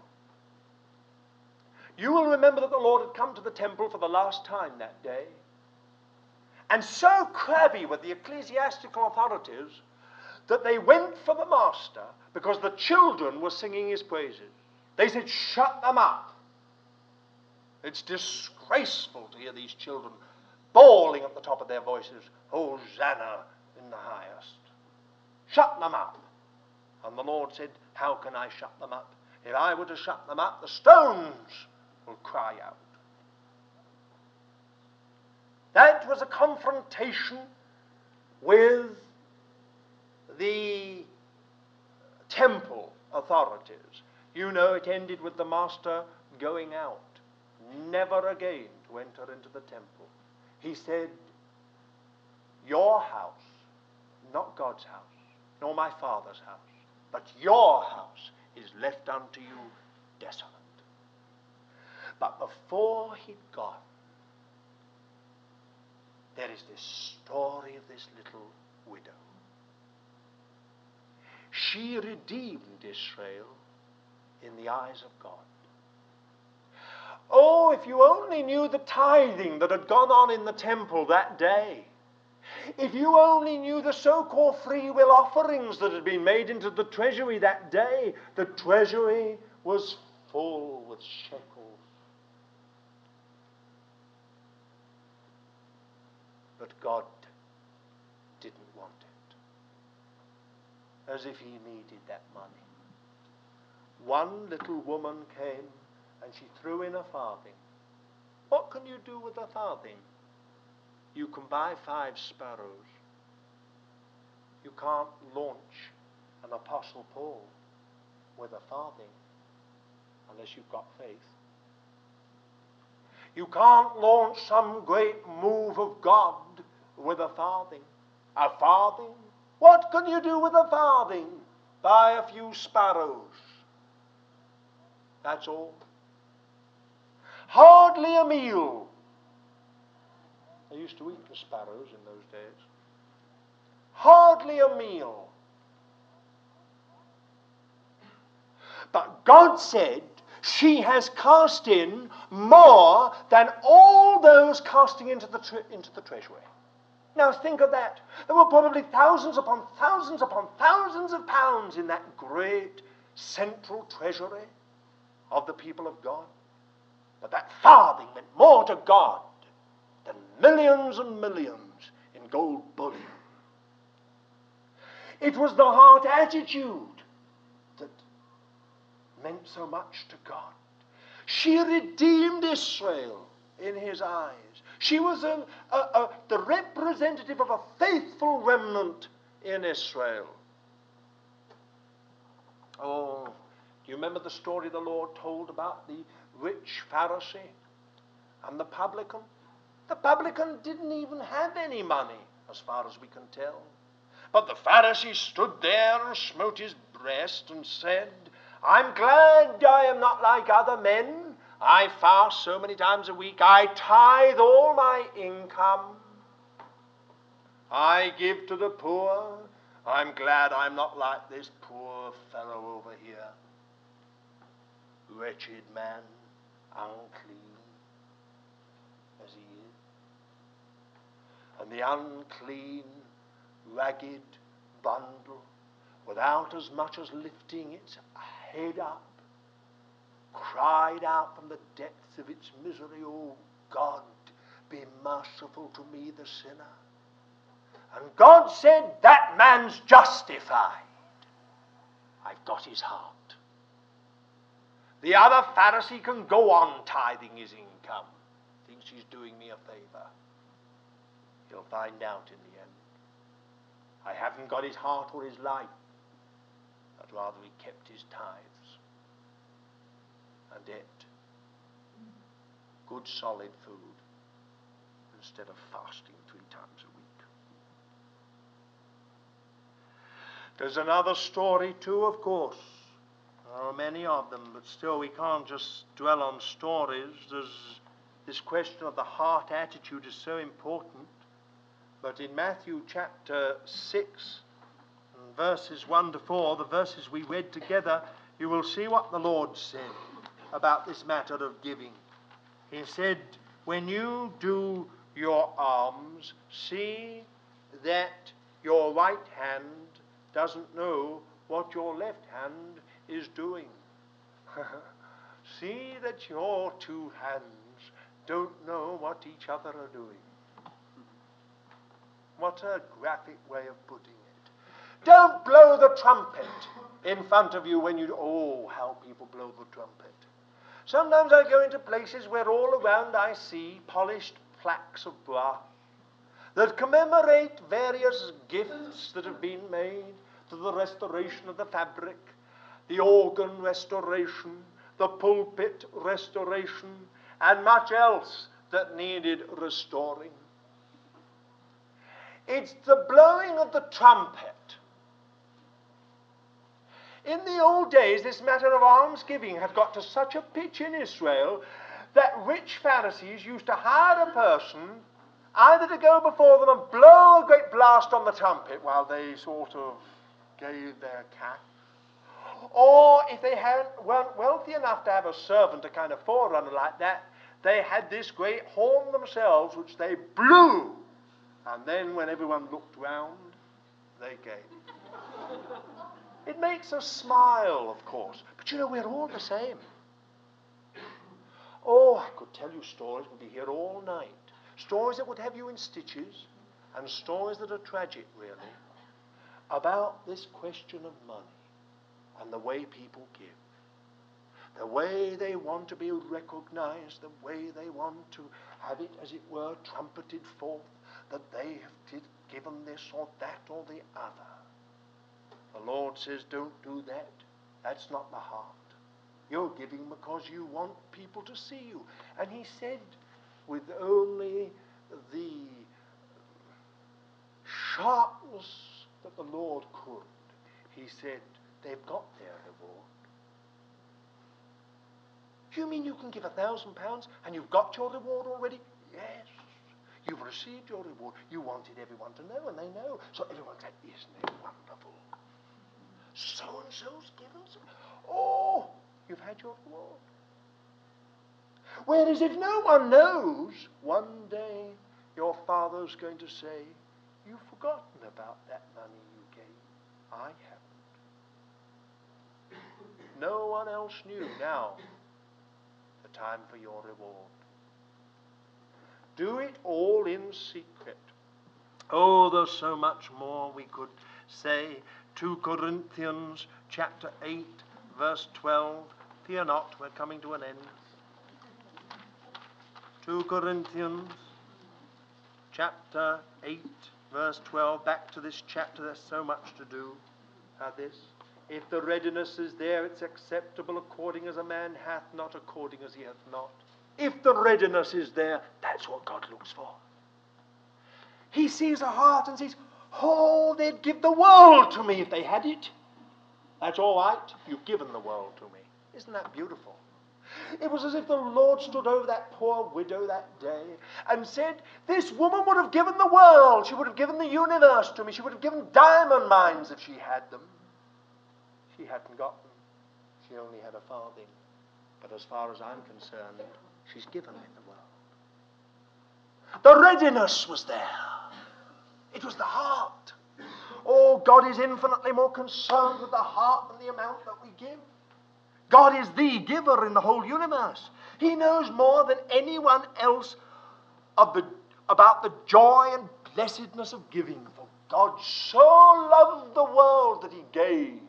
You will remember that the Lord had come to the temple for the last time that day. And so crabby were the ecclesiastical authorities that they went for the master because the children were singing his praises. They said, shut them up. It's disgraceful to hear these children bawling at the top of their voices, Hosanna in the highest. Shut them up. And the Lord said, how can I shut them up? If I were to shut them up, the stones will cry out. That was a confrontation with the temple authorities. You know, it ended with the master going out, never again to enter into the temple. He said, your house, not God's house, nor my Father's house, but your house is left unto you desolate. But before he'd gone, there is this story of this little widow. She redeemed Israel in the eyes of God. Oh, if you only knew the tithing that had gone on in the temple that day. If you only knew the so-called free will offerings that had been made into the treasury that day. The treasury was full with shekels. But God didn't want it, as if he needed that money. One little woman came and she threw in a farthing. What can you do with a farthing? You can buy 5 sparrows. You can't launch an Apostle Paul with a farthing unless you've got faith. You can't launch some great move of God with a farthing. A farthing? What can you do with a farthing? Buy a few sparrows. That's all. Hardly a meal. I used to eat the sparrows in those days. Hardly a meal. But God said, she has cast in more than all those casting into the treasury. Now think of that. There were probably thousands upon thousands upon thousands of pounds in that great central treasury of the people of God. But that farthing meant more to God than millions and millions in gold bullion. It was the heart attitude that meant so much to God. She redeemed Israel in his eyes. She was the representative of a faithful remnant in Israel. Oh, do you remember the story the Lord told about the rich Pharisee and the publican? The publican didn't even have any money, as far as we can tell. But the Pharisee stood there and smote his breast and said, I'm glad I am not like other men. I fast so many times a week. I tithe all my income. I give to the poor. I'm glad I'm not like this poor fellow over here. Wretched man, unclean as he is. And the unclean, ragged bundle, without as much as lifting its head up, cried out from the depths of its misery, Oh God, be merciful to me, the sinner. And God said, that man's justified. I've got his heart. The other Pharisee can go on tithing his income. Thinks he's doing me a favor. He'll find out in the end. I haven't got his heart or his life. I'd rather he kept his tithes and ate good solid food instead of fasting 3 times a week. There's another story too, of course. There are many of them, but still we can't just dwell on stories. There's this question of the heart attitude is so important. But in Matthew chapter 6, verses 1 to 4, the verses we read together, you will see what the Lord said about this matter of giving. He said, when you do your alms, see that your right hand doesn't know what your left hand is doing. See that your 2 hands don't know what each other are doing. What a graphic way of putting it. Don't blow the trumpet in front of you when you... Oh, how people blow the trumpet. Sometimes I go into places where all around I see polished plaques of brass that commemorate various gifts that have been made to the restoration of the fabric, the organ restoration, the pulpit restoration, and much else that needed restoring. It's the blowing of the trumpet. In the old days, this matter of almsgiving had got to such a pitch in Israel that rich Pharisees used to hire a person either to go before them and blow a great blast on the trumpet while they sort of gave their cash, or if they weren't wealthy enough to have a servant, a kind of forerunner like that, they had this great horn themselves which they blew. And then when everyone looked round, they gave. It makes us smile, of course. But you know, we're all the same. Oh, I could tell you stories. We'd be here all night. Stories that would have you in stitches, and stories that are tragic, really, about this question of money and the way people give. The way they want to be recognized, the way they want to have it, as it were, trumpeted forth, that they have given this or that or the other. The Lord says, don't do that. That's not the heart. You're giving because you want people to see you. And he said, with only the sharpness that the Lord could, he said, they've got their reward. You mean you can give £1,000 and you've got your reward already? Yes. You've received your reward. You wanted everyone to know, and they know. So everyone said, isn't it wonderful? So-and-so's given some. Oh, you've had your reward. Whereas if no one knows, one day your Father's going to say, you've forgotten about that money you gave. I haven't. No one else knew. Now, the time for your reward. Do it all in secret. Oh, there's so much more we could say. 2 Corinthians chapter 8, verse 12. Fear not, we're coming to an end. 2 Corinthians chapter 8, verse 12. Back to this chapter, there's so much to do. This. If the readiness is there, it's acceptable according as a man hath, not according as he hath not. If the readiness is there, that's what God looks for. He sees a heart and says, oh, they'd give the world to me if they had it. That's all right. You've given the world to me. Isn't that beautiful? It was as if the Lord stood over that poor widow that day and said, this woman would have given the world. She would have given the universe to me. She would have given diamond mines if she had them. She hadn't got them. She only had a farthing. But as far as I'm concerned, she's given me the world. The readiness was there. It was the heart. Oh, God is infinitely more concerned with the heart than the amount that we give. God is the giver in the whole universe. He knows more than anyone else about the joy and blessedness of giving. For God so loved the world that he gave.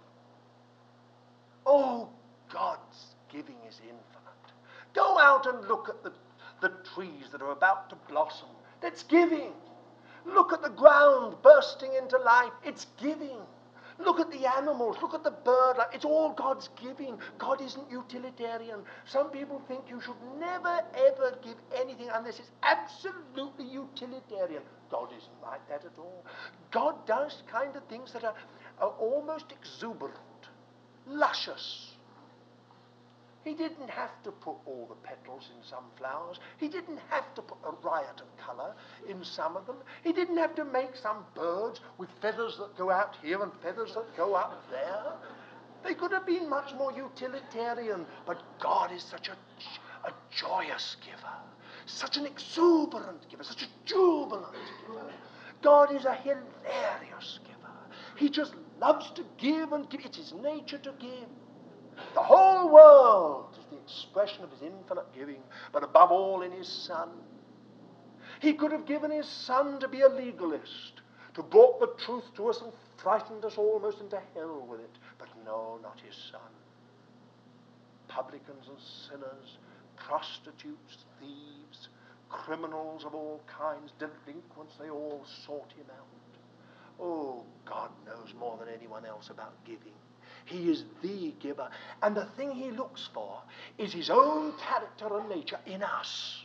Oh, God's giving is infinite. Go out and look at the trees that are about to blossom. That's giving. Look at the ground bursting into life. It's giving. Look at the animals. Look at the bird life. It's all God's giving. God isn't utilitarian. Some people think you should never, ever give anything unless it's absolutely utilitarian. God isn't like that at all. God does kind of things that are almost exuberant, luscious. He didn't have to put all the petals in some flowers. He didn't have to put a riot of colour in some of them. He didn't have to make some birds with feathers that go out here and feathers that go up there. They could have been much more utilitarian, but God is such a joyous giver, such an exuberant giver, such a jubilant giver. God is a hilarious giver. He just loves to give and give. It's his nature to give. The whole world is the expression of his infinite giving, but above all in his Son. He could have given his Son to be a legalist, to brought the truth to us and frightened us almost into hell with it. But no, not his Son. Publicans and sinners, prostitutes, thieves, criminals of all kinds, delinquents, they all sought him out. Oh, God knows more than anyone else about giving. He is the giver. And the thing he looks for is his own character and nature in us.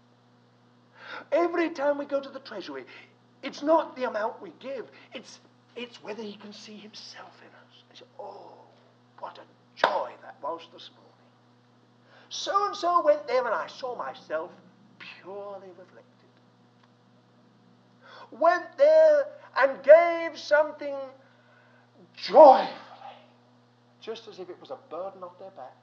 Every time we go to the treasury, it's not the amount we give. It's whether he can see himself in us. And say, oh, what a joy that was this morning. So-and-so went there and I saw myself purely reflected. Went there and gave something joyfully, just as if it was a burden off their back.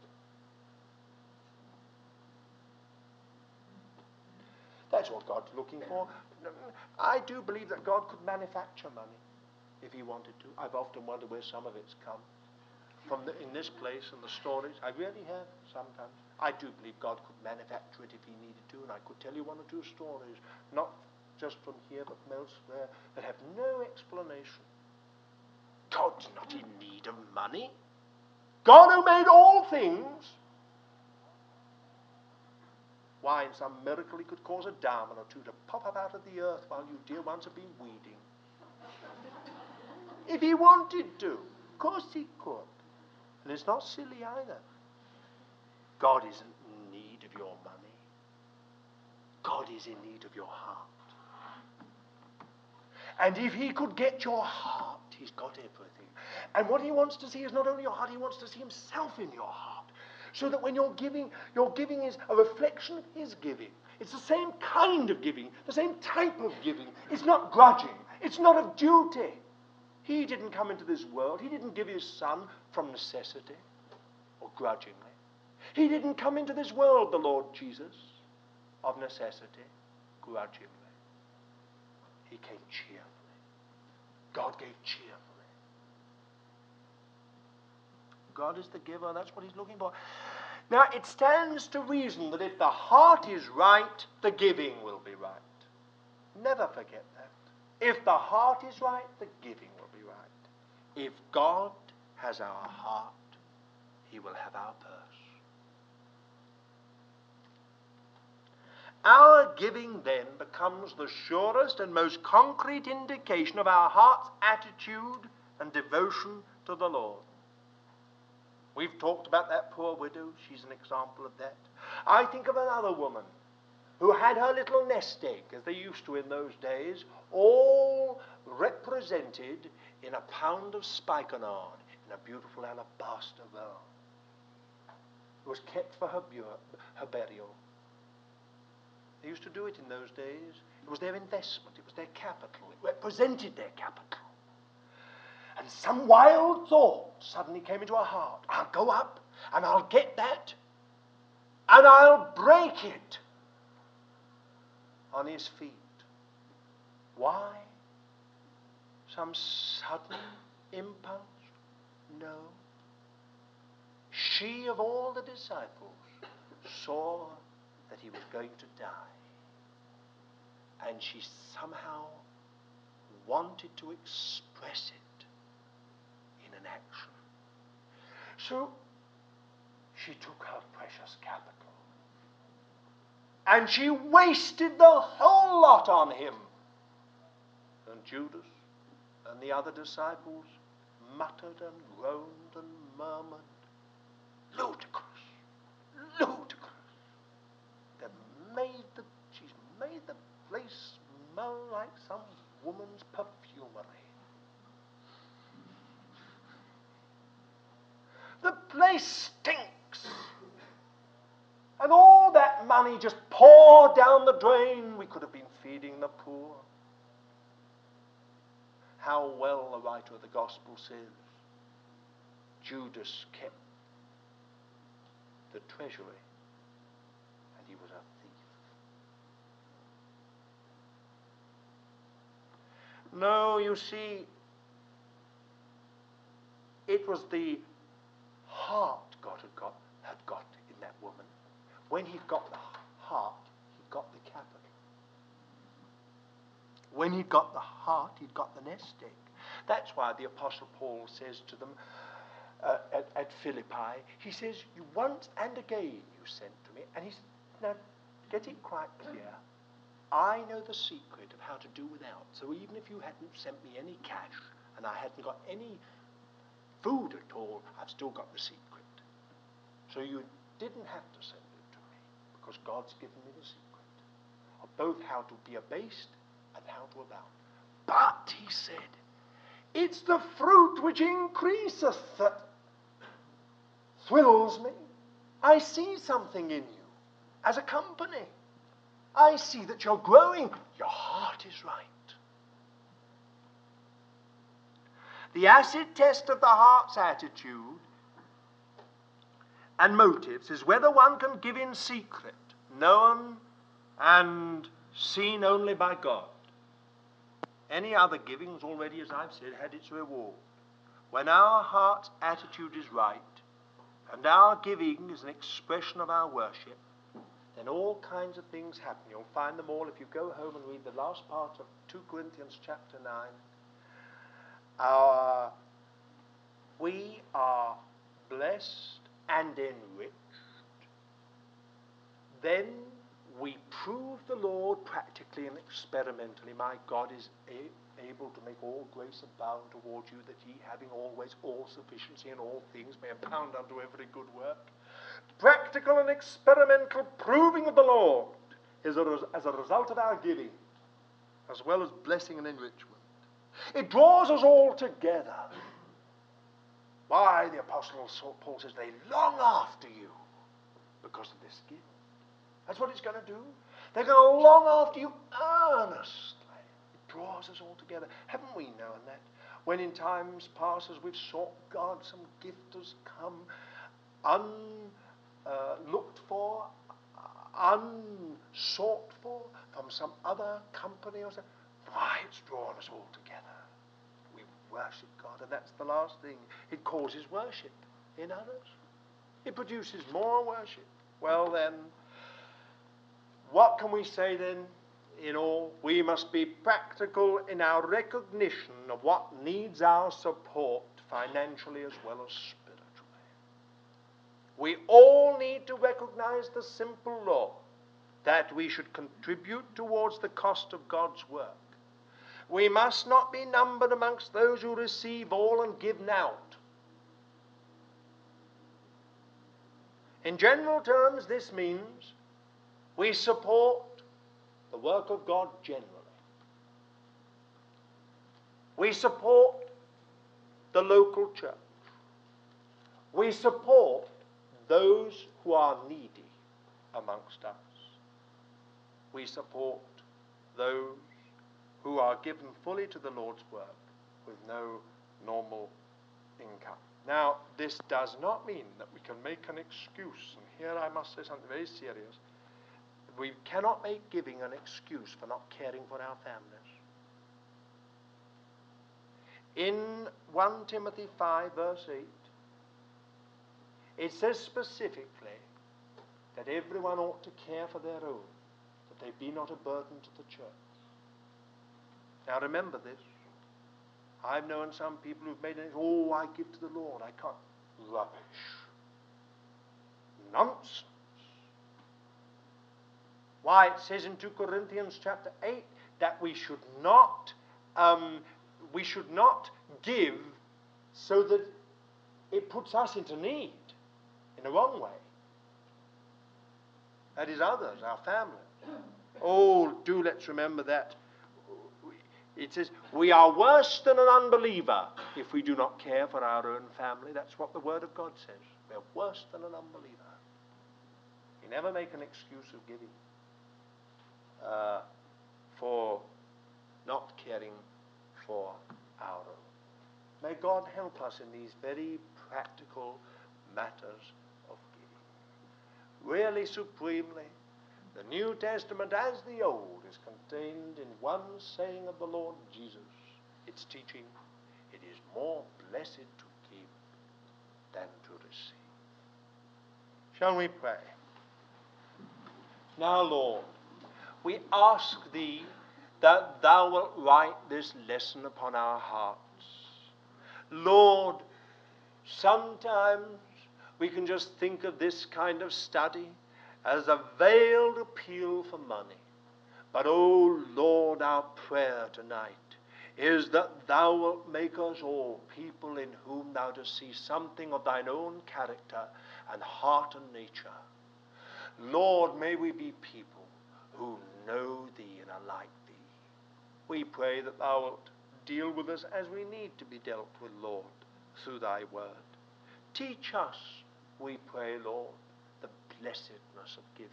That's what God's looking for. I do believe that God could manufacture money if he wanted to. I've often wondered where some of it's come. in this place and the stories. I really have sometimes. I do believe God could manufacture it if he needed to, and I could tell you one or two stories, not just from here but from elsewhere, that have no explanation. God's not in need of money. God who made all things. Why, in some miracle, he could cause a diamond or two to pop up out of the earth while you dear ones have been weeding. If he wanted to. Of course he could. And it's not silly either. God isn't in need of your money. God is in need of your heart. And if he could get your heart, he's got everything. And what he wants to see is not only your heart, he wants to see himself in your heart. So that when you're giving is a reflection of his giving. It's the same kind of giving, the same type of giving. It's not grudging. It's not of duty. He didn't come into this world. He didn't give his son from necessity or grudgingly. He didn't come into this world, the Lord Jesus, of necessity, grudgingly. He came cheerfully. God gave cheerfully. God is the giver. That's what he's looking for. Now, it stands to reason that if the heart is right, the giving will be right. Never forget that. If the heart is right, the giving will be right. If God has our heart, he will have our purse. Our giving then becomes the surest and most concrete indication of our heart's attitude and devotion to the Lord. We've talked about that poor widow. She's an example of that. I think of another woman who had her little nest egg, as they used to in those days, all represented in a pound of spikenard in a beautiful alabaster vase. It was kept for her burial. They used to do it in those days. It was their investment. It was their capital. It represented their capital. And some wild thought suddenly came into her heart. I'll go up and I'll get that and I'll break it on his feet. Why? Some sudden impulse? No. She, of all the disciples, saw that he was going to die. And she somehow wanted to express it in an action. So she took her precious capital and she wasted the whole lot on him. And Judas and the other disciples muttered and groaned and murmured, ludicrous, ludicrous. She's made the place smell like some woman's perfumery. The place stinks. And all that money just poured down the drain. We could have been feeding the poor. How well the writer of the gospel says, Judas kept the treasury and he was a thief. No, you see, it was the heart God had got in that woman. When he got the heart, he got the capital. When he got the heart, he'd got the nest egg. That's why the Apostle Paul says to them at Philippi, he says, you once and again you sent to me. And he's, now get it quite clear. I know the secret of how to do without. So even if you hadn't sent me any cash and I hadn't got any food at all, I've still got the secret. So you didn't have to send it to me because God's given me the secret of both how to be abased and how to abound. But, he said, it's the fruit which increaseth that thrills me. I see something in you as a company. I see that you're growing. Your heart is right. The acid test of the heart's attitude and motives is whether one can give in secret, known and seen only by God. Any other giving's already, as I've said, had its reward. when our heart's attitude is right, and our giving is an expression of our worship, then all kinds of things happen. You'll find them all if you go home and read the last part of 2 Corinthians chapter 9. We are blessed and enriched. Then we prove the Lord practically and experimentally. My God is able to make all grace abound towards you, that ye, having always all sufficiency in all things, may abound unto every good work. Practical and experimental proving of the Lord is as a result of our giving, as well as blessing and enrichment. It draws us all together. Why, the Apostle Paul says, they long after you because of this gift. That's what it's going to do. They're going to long after you earnestly. It draws us all together. Haven't we known that? When in times past, as we've sought God, some gift has come unlooked for, unsought for, from some other company or something. Why, it's drawn us all together. We worship God, and that's the last thing. It causes worship in others. It produces more worship. Well then, what can we say then? In all, we must be practical in our recognition of what needs our support financially as well as spiritually. We all need to recognize the simple law that we should contribute towards the cost of God's work. We must not be numbered amongst those who receive all and give naught. In general terms, this means we support the work of God generally. We support the local church. We support those who are needy amongst us. We support those who are given fully to the Lord's work with no normal income. Now, this does not mean that we can make an excuse, and here I must say something very serious. We cannot make giving an excuse for not caring for our families. In 1 Timothy 5, verse 8, it says specifically that everyone ought to care for their own, that they be not a burden to the church. Now remember this. I've known some people who've made it, oh, I give to the Lord, I can't. Rubbish. Nonsense. Why, it says in 2 Corinthians chapter 8 that we should not give so that it puts us into need in the wrong way. That is others, our family. Oh, let's remember that. It says, we are worse than an unbeliever if we do not care for our own family. That's what the Word of God says. We're worse than an unbeliever. You never make an excuse of giving for not caring for our own. May God help us in these very practical matters of giving. Really, supremely, the New Testament, as the Old, is contained in one saying of the Lord Jesus. Its teaching, it is more blessed to give than to receive. Shall we pray? Now, Lord, we ask Thee that Thou wilt write this lesson upon our hearts. Lord, sometimes we can just think of this kind of study as a veiled appeal for money. But, oh Lord, our prayer tonight is that Thou wilt make us all people in whom Thou dost see something of Thine own character and heart and nature. Lord, may we be people who know Thee and are like Thee. We pray that Thou wilt deal with us as we need to be dealt with, Lord, through Thy word. Teach us, we pray, Lord, the blessedness of giving.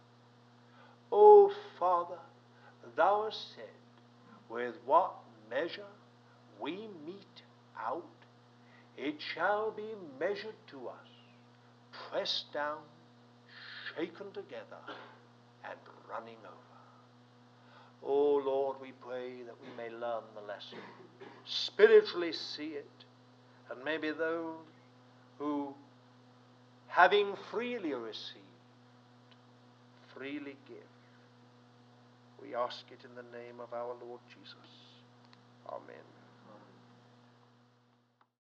O Father, Thou hast said, with what measure we mete out, it shall be measured to us, pressed down, shaken together, and running over. O Lord, we pray that we may learn the lesson, spiritually see it, and maybe those who, having freely received, freely give. We ask it in the name of our Lord Jesus. Amen.